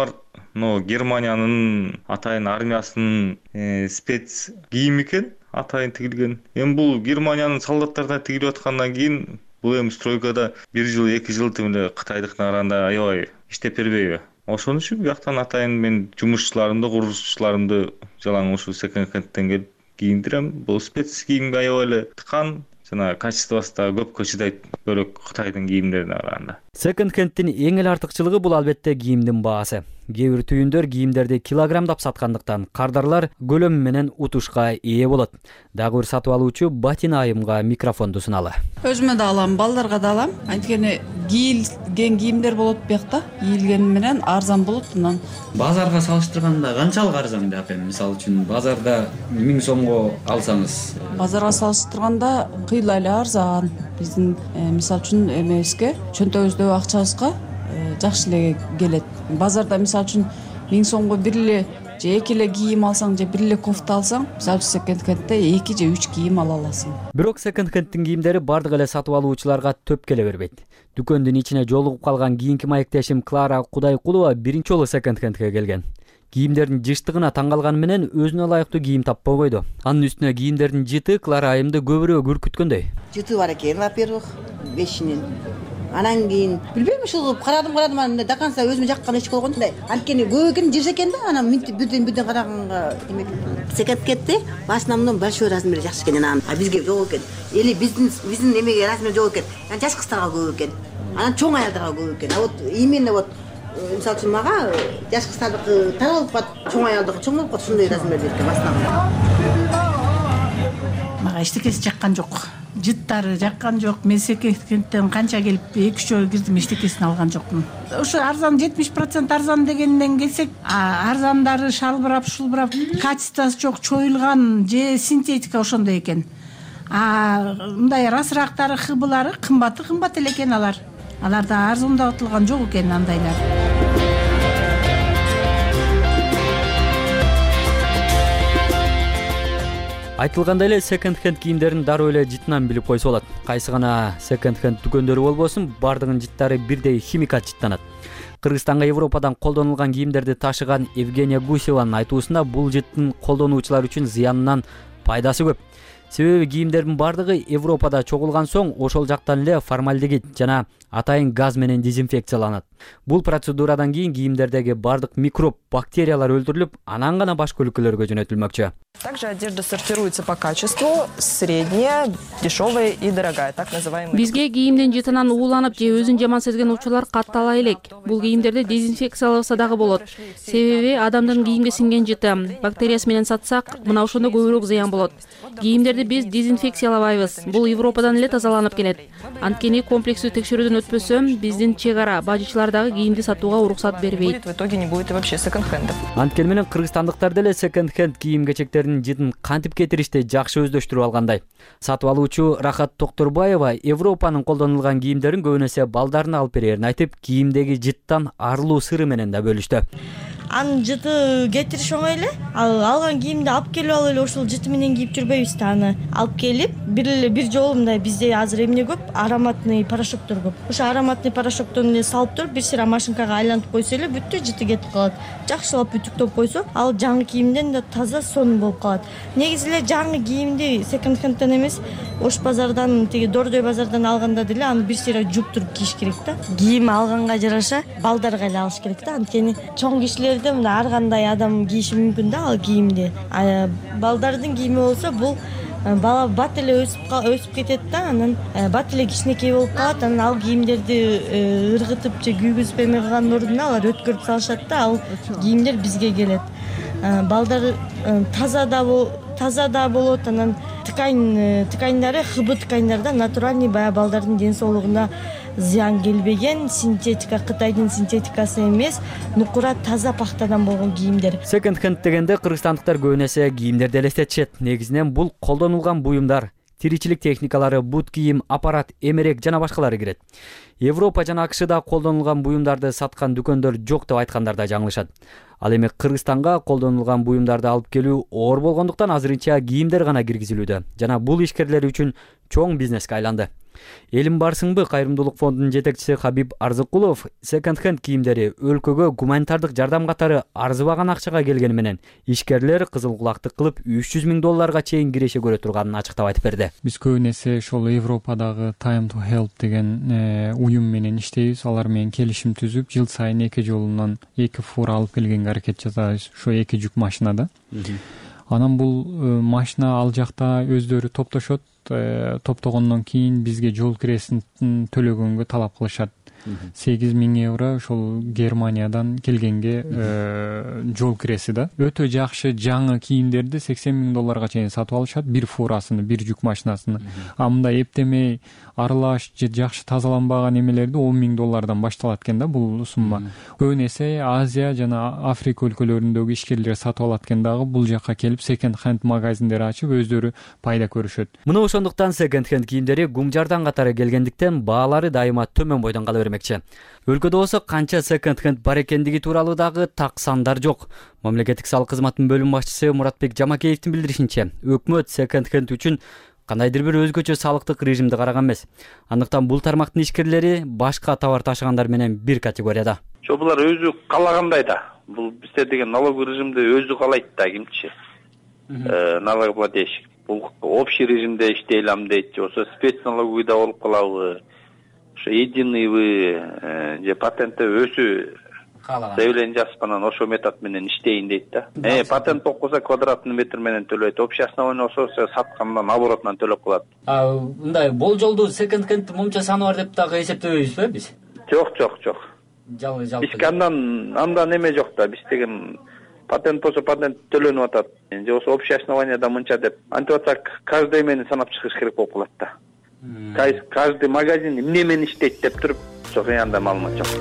Speaker 8: но Германиянын атайын армиясынын спец кийими экен, атайын тигилген. Эми бул Германиянын солдаттарына тигилип аткандан кийин бул эми стройкада бир жыл, эки жыл тим эле кытайдыкына караганда аябай иштеп бербейби? Ошон үчүн бияктан атайын мен жумушчуларымды, курулушчуларымды жалаң ушу секонд-хендтен келип кийиндирем. Бул спец кийимге аябай эле тыкан, жана качествосы да көпкө чыдайт, бөлөк Кытайдын кийимдерине караганда.
Speaker 6: Секонд-хендтин эң эле артыкчылыгы бул албетте кийимдин баасы. Кээ бир түйүндөр кийимдерди килограммдап саткандыктан кардарлар көлөмү менен утушка ээ болот. Дагы бир сатып алуучу Батина айымга микрофонду суналы.
Speaker 3: Өзүмө да алам, балдарга да алам. Анткени кийилген кийимдер болот биякта. Кийилгени менен арзан болот анан.
Speaker 10: Базарга салыштырганда канчалык арзан деп эми? Мисалы үчүн базарда миң сомго алсаңыз,
Speaker 3: базарга салыштырганда кыйла эле арзан. Биздин мисалы үчүн эмебизге, чөнтөгүбүздөгү акчабызга жакшы эле келет. Базарда мисалы үчүн миң сомго бир эле же эки эле кийим алсаң, же бир эле кофта алсаң, мисалы үчүн секонд-хендте эки же үч кийим ала аласың.
Speaker 6: Бирок секонд-хендтин кийимдери бардык эле сатып алуучуларга төп келе бербейт. Дүкөндүн ичине жолугуп калган кийинки маектешим Клара Кудайкулова биринчи жолу секонд-хендке келген. Кийимдердин жыштыгына таң калганы менен өзүнө ылайыктуу кийим таппай койду. Анын үстүнө кийимдердин жыты Клара айымды көбүрөөк үркүткөндөй.
Speaker 23: Жыты бар экен, во-первых, бешинин. Анан кийин билбейм, ушул карадым карадым анан до конца өзүмө жаккан эч болгондой. Анткени көп экен, жыш экен да, анан мынтип бирден бирден караганга демек секонд-хендте в основном большой размери жакшы экен, анан а бизге жок экен. Или биздин биздин эмеге размер жок экен. Анан жаш кыздарга көп экен. Анан чоң аялдарга көп экен. А вот именно вот мисалы үчүн мага жаш кыздардыкы тар болуп калат, чоң аялдыкы чоң болуп калат, ушундай размерде экен в основном.
Speaker 24: Мага эчтекеси жаккан жок. Жыттары жаккан жок. Мен секонд-хендтен канча келип эки үч жолу кирдим, эчтекесин алган жокмун. Ушу арзан жетимиш процент арзан дегенден келсек, арзандары шалбырап, шулбырап, качествосы жок, чоюлган же синтетика ошондой экен. А мындай расырактары, хыбылары кымбаты кымбат эле экен алар. Аларда арзандатылган жок экен андайлар.
Speaker 6: Айтылгандай эле секонд-хенд кийимдерин дароо эле жытынан билип койсо болот. Кайсы гана секонд-хенд дүкөндөрү болбосун, бардыгынын жыттары бирдей химикат жыттанат. Кыргызстанга Европадан колдонулган кийимдерди ташыган Евгения Гусеванын айтуусунда бул жыттын колдонуучулар үчүн зыянынан пайдасы көп. Себеби кийимдердин бардыгы Европада чогулган соң ошол жактан эле формальдегид жана атайын газ менен дезинфекцияланат. Бул процедурадан кийин кийимдердеги бардык микроб, бактериялар өлтүрүлүп, анан гана башка өлкөлөргө жөнөтүлмөкчү.
Speaker 25: Также одежда сортируется по качеству: средняя, дешевая и дорогая, так называемая.
Speaker 12: Бизге кийимдин жытынан ууланып же өзүн жаман сезген учурлар каттала элек. Бул кийимдерди дезинфекцияласа дагы болот. Себеби адамдын кийимге сиңген жыты бактериясы менен сатсак, мына ошондо көбүрөөк зыян болот. Кийимдерди биз дезинфекциялабайбыз. Бул Европадан эле тазаланып келет. Анткени комплекстүү текшерүүдөн өтпөсө, биздин чек ара бажычылар дагы кийимди сатууга уруксат бербейт.
Speaker 25: В итоге не будет вообще секонд-хендов.
Speaker 6: Анткени менен кыргызстандыктар деле секонд-хенд кийим-кечектердин жытын кантип кетиришти жакшы өздөштүрүп алгандай. Сатып алуучу Рахат Токторбаева Европанын колдонулган кийимдерин көбүн эсе балдарына алып берерин айтып, кийимдеги жыттан арылуу сыры менен да бөлүштү.
Speaker 26: Анын жыты кетириш оңой эле. Ал алган кийимди алып келип алып эле ошол жыты менен кийип жүрбөйбүз да, аны алып келип бир эле бир жолу мындай бизде азыр эмне көп, ароматный порошоктор көп. Ошо ароматный порошоктон эле салып туруп бир сыйра машинкага айлантып койсо эле бүттү, жыты кетип калат. Жакшылап бүтүктөп койсо, ал жаңы кийимден да таза, сонун болуп калат. Негизи эле жаңы кийимди секонд-хендтен эмес, Ош базардан, тиги Дордой базардан алганда деле аны бир сыйра жуптуруп кийиш керек да. Кийим алганга жараша балдарга эле алыш керек да, анткени чоң кишилерде мына ар кандай адам кийиши мүмкүн да ал кийимди. Балдардын кийими болсо бул бала бат эле өсүп өсүп кетет да, анан бат эле кичинекей болуп калат, анан ал кийимдерди ыргытып же күйгүзүп эме кылгандын ордуна алар өткөрүп салышат да, ал кийимдер бизге келет. Балдар таза да таза да болот, анан ткань тканьдары хыбы тканьдарда натуральный баягы балдардын ден соолугуна зыян келбеген, синтетика, Кытайдын синтетикасы эмес, нукура таза пахтадан болгон кийимдер.
Speaker 6: Секонд-хенд дегенде кыргызстандыктар көбүн эсе кийимдерди элестетишет. Негизинен бул колдонулган буюмдар, тиричилик техникалары, бут кийим, аппарат, эмерек жана башкалары кирет. Европа жана АКШда колдонулган буюмдарды саткан дүкөндөр жок деп айткандар да жаңылышат. Ал эми Кыргызстанга колдонулган буюмдарды алып келүү оор болгондуктан азырынча кийимдер гана киргизилүүдө жана бул ишкерлер үчүн чоң бизнеске айланды. Элим барсыңбы кайрымдуулук фондунун жетекчиси Хабиб Арзыкулов секонд хенд кийимдери өлкөгө гуманитардык жардам катары арзыбаган акчага келгени менен ишкерлер кызыл кулактык кылып үч жүз миң долларга чейин киреше көрө турганын ачыктап айтып берди.
Speaker 9: Биз көбүн эсе ошол Европадагы Time to Help деген уюм менен иштейбиз. Алар менен келишим түзүп, жыл сайын эки жолунан эки фура алып келгенге аракет жасайбыз. Ошо эки жүк машинада. Анан бул машина ал жакта өздөрү топтошот. Топтогондон кийин бизге жол киресин төлөгөнгө талап кылышат. сегиз миң евро ошол Германиядан келгенге жол киреси да. Өтө жакшы жаңы кийимдерди сексен миң долларга чейин сатып алышат, бир фурасыны, бир жүк машинасыны. А мындай эптемей аралаш же жакшы тазаланбаган эмелерди он миң доллардан башталат экен да бул сумма. Көбүн эсе Азия жана Африка өлкөлөрүндөгү ишкерлер сатып алат экен дагы, бул жакка келип секонд хенд магазиндер ачып өздөрү пайда көрүшөт.
Speaker 6: Мына ошондуктан секонд хенд кийимдери гумжардан катары келгендиктен баалары дайыма төмөн бойдон кала бермекчи. Өлкөдө болсо канча секонд хенд бар экендиги тууралуу дагы так сандар жок. Мамлекеттик салык кызматынын бөлүм башчысы Муратбек Жамакеевдин билдиришинче, өкмөт секонд хенд үчүн кандайдыр бир өзгөчө салыктык режимди караган эмес. Андыктан бул тармактын ишкерлери башка товар ташыгандар менен бир категорияда.
Speaker 11: Жо булар өзү каалагандай да. Бул бизде деген налоговый режимди өзү каалайт да кимчи. Э, налогоплательщик. Бул общий режимде иштей алам дейт, ошо спецналоговыйда болуп калабы. Ошо единыйбы же патентте өзү заявление жазып анан ошо метод менен иштейин дейт да. Э, патент болбосо квадратный метр менен төлөйт. Общий основание болсо саткандан оборотунан төлөп калат.
Speaker 6: А мындай болжолдуу секонд хенд момча саны бар деп дагы эсептебейбизби биз?
Speaker 11: Жок, жок, жок.
Speaker 6: Жалгы жалпы.
Speaker 11: Биз андан андан эме жок да. Биз деген патент болсо патент төлөнүп атат. Же болсо общий основанияда мынча деп. Антип атсак каждый эмени санап чыгыш керек болуп калат да. Каждый магазин эмне менен иштейт деп туруп, жок анда маалымат жок.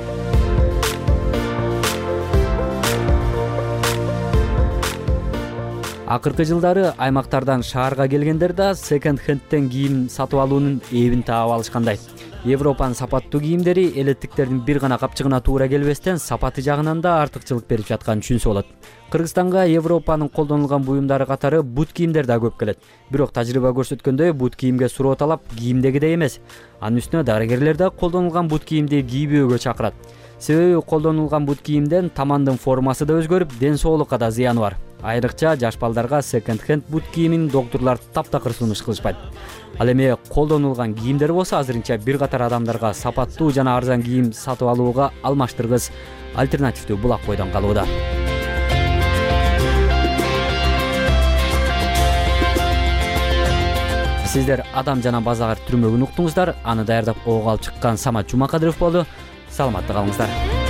Speaker 6: Акыркы жылдары аймактардан шаарга келгендер да секонд хендтен кийим сатып алуунун эбин таап алышкандай. Европанын сапаттуу кийимдери элеттиктердин бир гана капчыгына туура келбестен сапаты жагынан да артыкчылык берип жатканын түшүнсө болот. Кыргызстанга Европанын колдонулган буюмдары катары бут кийимдер да көп келет. Бирок тажрыйба көрсөткөндөй бут кийимге суроо талап кийимдегидей эмес. Анын үстүнө дарыгерлер да колдонулган бут кийимди кийбөөгө чакырат. Себеби колдонулган бут кийимден тамандын формасы да өзгөрүп, ден соолукка да зыяны бар. Айрыкча жаш балдарга секонд хенд бут кийимин доктурлар таптакыр сунуш кылышпайт. Ал эми колдонулган кийимдер болсо азырынча бир катар адамдарга сапаттуу жана арзан кийим сатып алууга алмаштыргыс альтернативдүү булак бойдон калууда. Сиздер Адам жана базар түрмөгүн уктуңуздар. Аны даярдап ого алып чыккан Самат Жумакадыров болду. Саламатта калыңыздар.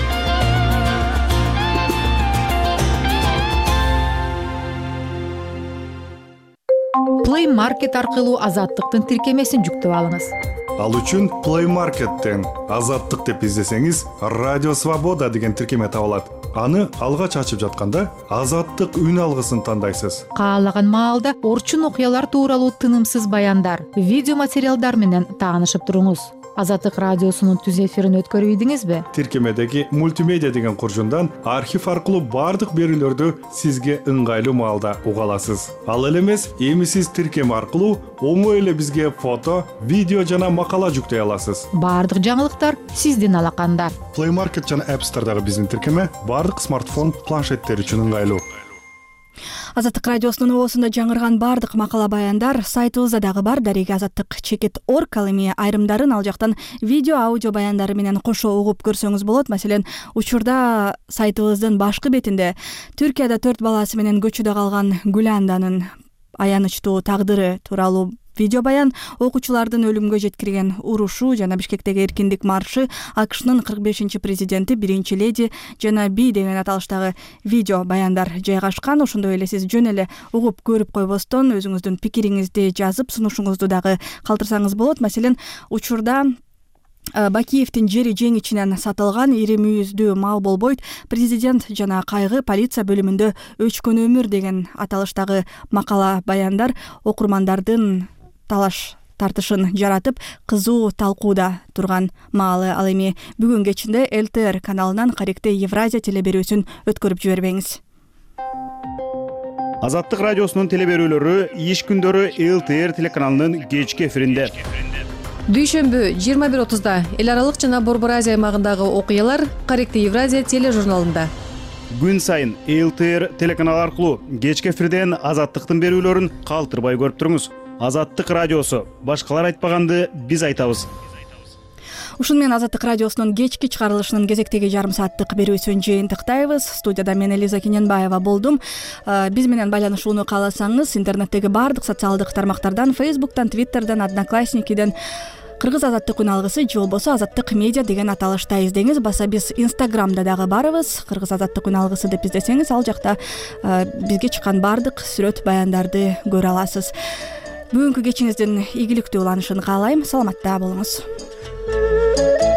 Speaker 14: Play Market аркылуу азаттыктын тиркемесин жүктөп алыңыз.
Speaker 20: Ал үчүн Play Market'тен азаттык деп издесеңиз, Радио Свобода деген тиркеме табылат. Аны алгач ачып жатканда азаттык үн алгысын тандайсыз.
Speaker 14: Каалаган маалда орчун окуялар тууралуу тынымсыз баяндар, видео материалдар менен таанышып туруңуз. Азаттык радиосунун түз эфирин өткөрүп ийдиңизби?
Speaker 20: Тиркемедеги мультимедиа деген куржундан архив аркылуу бардык берүүлөрдү сизге ыңгайлуу маалда уга аласыз. Ал эле эмес, эми сиз тиркеме аркылуу оңой эле бизге фото, видео жана макала жүктөй аласыз.
Speaker 14: Бардык жаңылыктар сиздин алаканда.
Speaker 20: Play Market жана App Store'дагы биздин тиркеме бардык смартфон, планшеттер үчүн ыңгайлуу.
Speaker 1: Азаттык радиосунун оосунда жаңырган бардык макала баяндар сайтыбызда дагы бар. Дареги азаттык чекит точка орг. Ал эми айрымдарын ал жактан видео, аудио баяндары менен кошо угуп көрсөңүз болот. Маселен, учурда сайтыбыздын башкы бетинде Түркияда төрт баласы менен көчүдө калган Гүланданын аянычтуу тагдыры тууралуу видео баян, окуучулардын өлүмгө жеткирген урушу жана Бишкектеги эркиндик маршы, АКШнын кырк бешинчи президенти, биринчи леди жана би деген аталыштагы видео баяндар жайгашкан. Ошондой эле сиз жөн эле угуп көрүп койбостон өзүңүздүн пикириңизди жазып, сунушуңузду дагы калтырсаңыз болот. Маселен, учурда Бакиевдин жери жең ичинен сатылган, ири мүйүздүү мал болбойт, президент жана кайгы полиция бөлүмүндө өчкөн өмүр деген аталыштагы макала баяндар окурмандардын талаш тартышын жаратып, кызуу талкууда турган маалы. Ал эми бүгүн кечинде эл тэ эр каналынан Каректе Евразия телеберүүсүн өткөрүп жибербеңиз.
Speaker 15: Азаттык радиосунун телеберүүлөрү иш күндөрү эл тэ эр телеканалынын кечки эфиринде.
Speaker 5: дүйшөмбү жыйырма бир отузда эл аралык жана Борбор Азия аймагындагы окуялар Корректив Евразия тележурналында.
Speaker 15: Күн сайын эл тэ эр телеканалы аркылуу кечки эфирден Азаттыктын берүүлөрүн калтырбай көрүп туруңуз. Азаттык радиосу. Башкалар айтпаганды биз айтабыз.
Speaker 1: Ушун менен Азаттык радиосунун кечки чыгарылышынын кезектеги жарым сааттык берүүсүн жыйынтыктайбыз. Студияда мен Элиза Кененбаева болдум. Биз менен байланышууну кааласаңыз, интернеттеги баардык социалдык тармактардан, Фейсбуктан, Твиттерден, Одноклассникиден Кыргыз Азаттык күн алгысы же болбосо Азаттык медиа деген аталышта издеңиз. Баса биз Инстаграмда дагы барыбыз. Кыргыз Азаттык күн алгысы деп издесеңиз, ал жакта бизге чыккан баардык сүрөт баяндарды көрө аласыз. Бүгүнкү кечиңиздин ийгиликтүү уланышын каалайм. Саламатта болуңуз.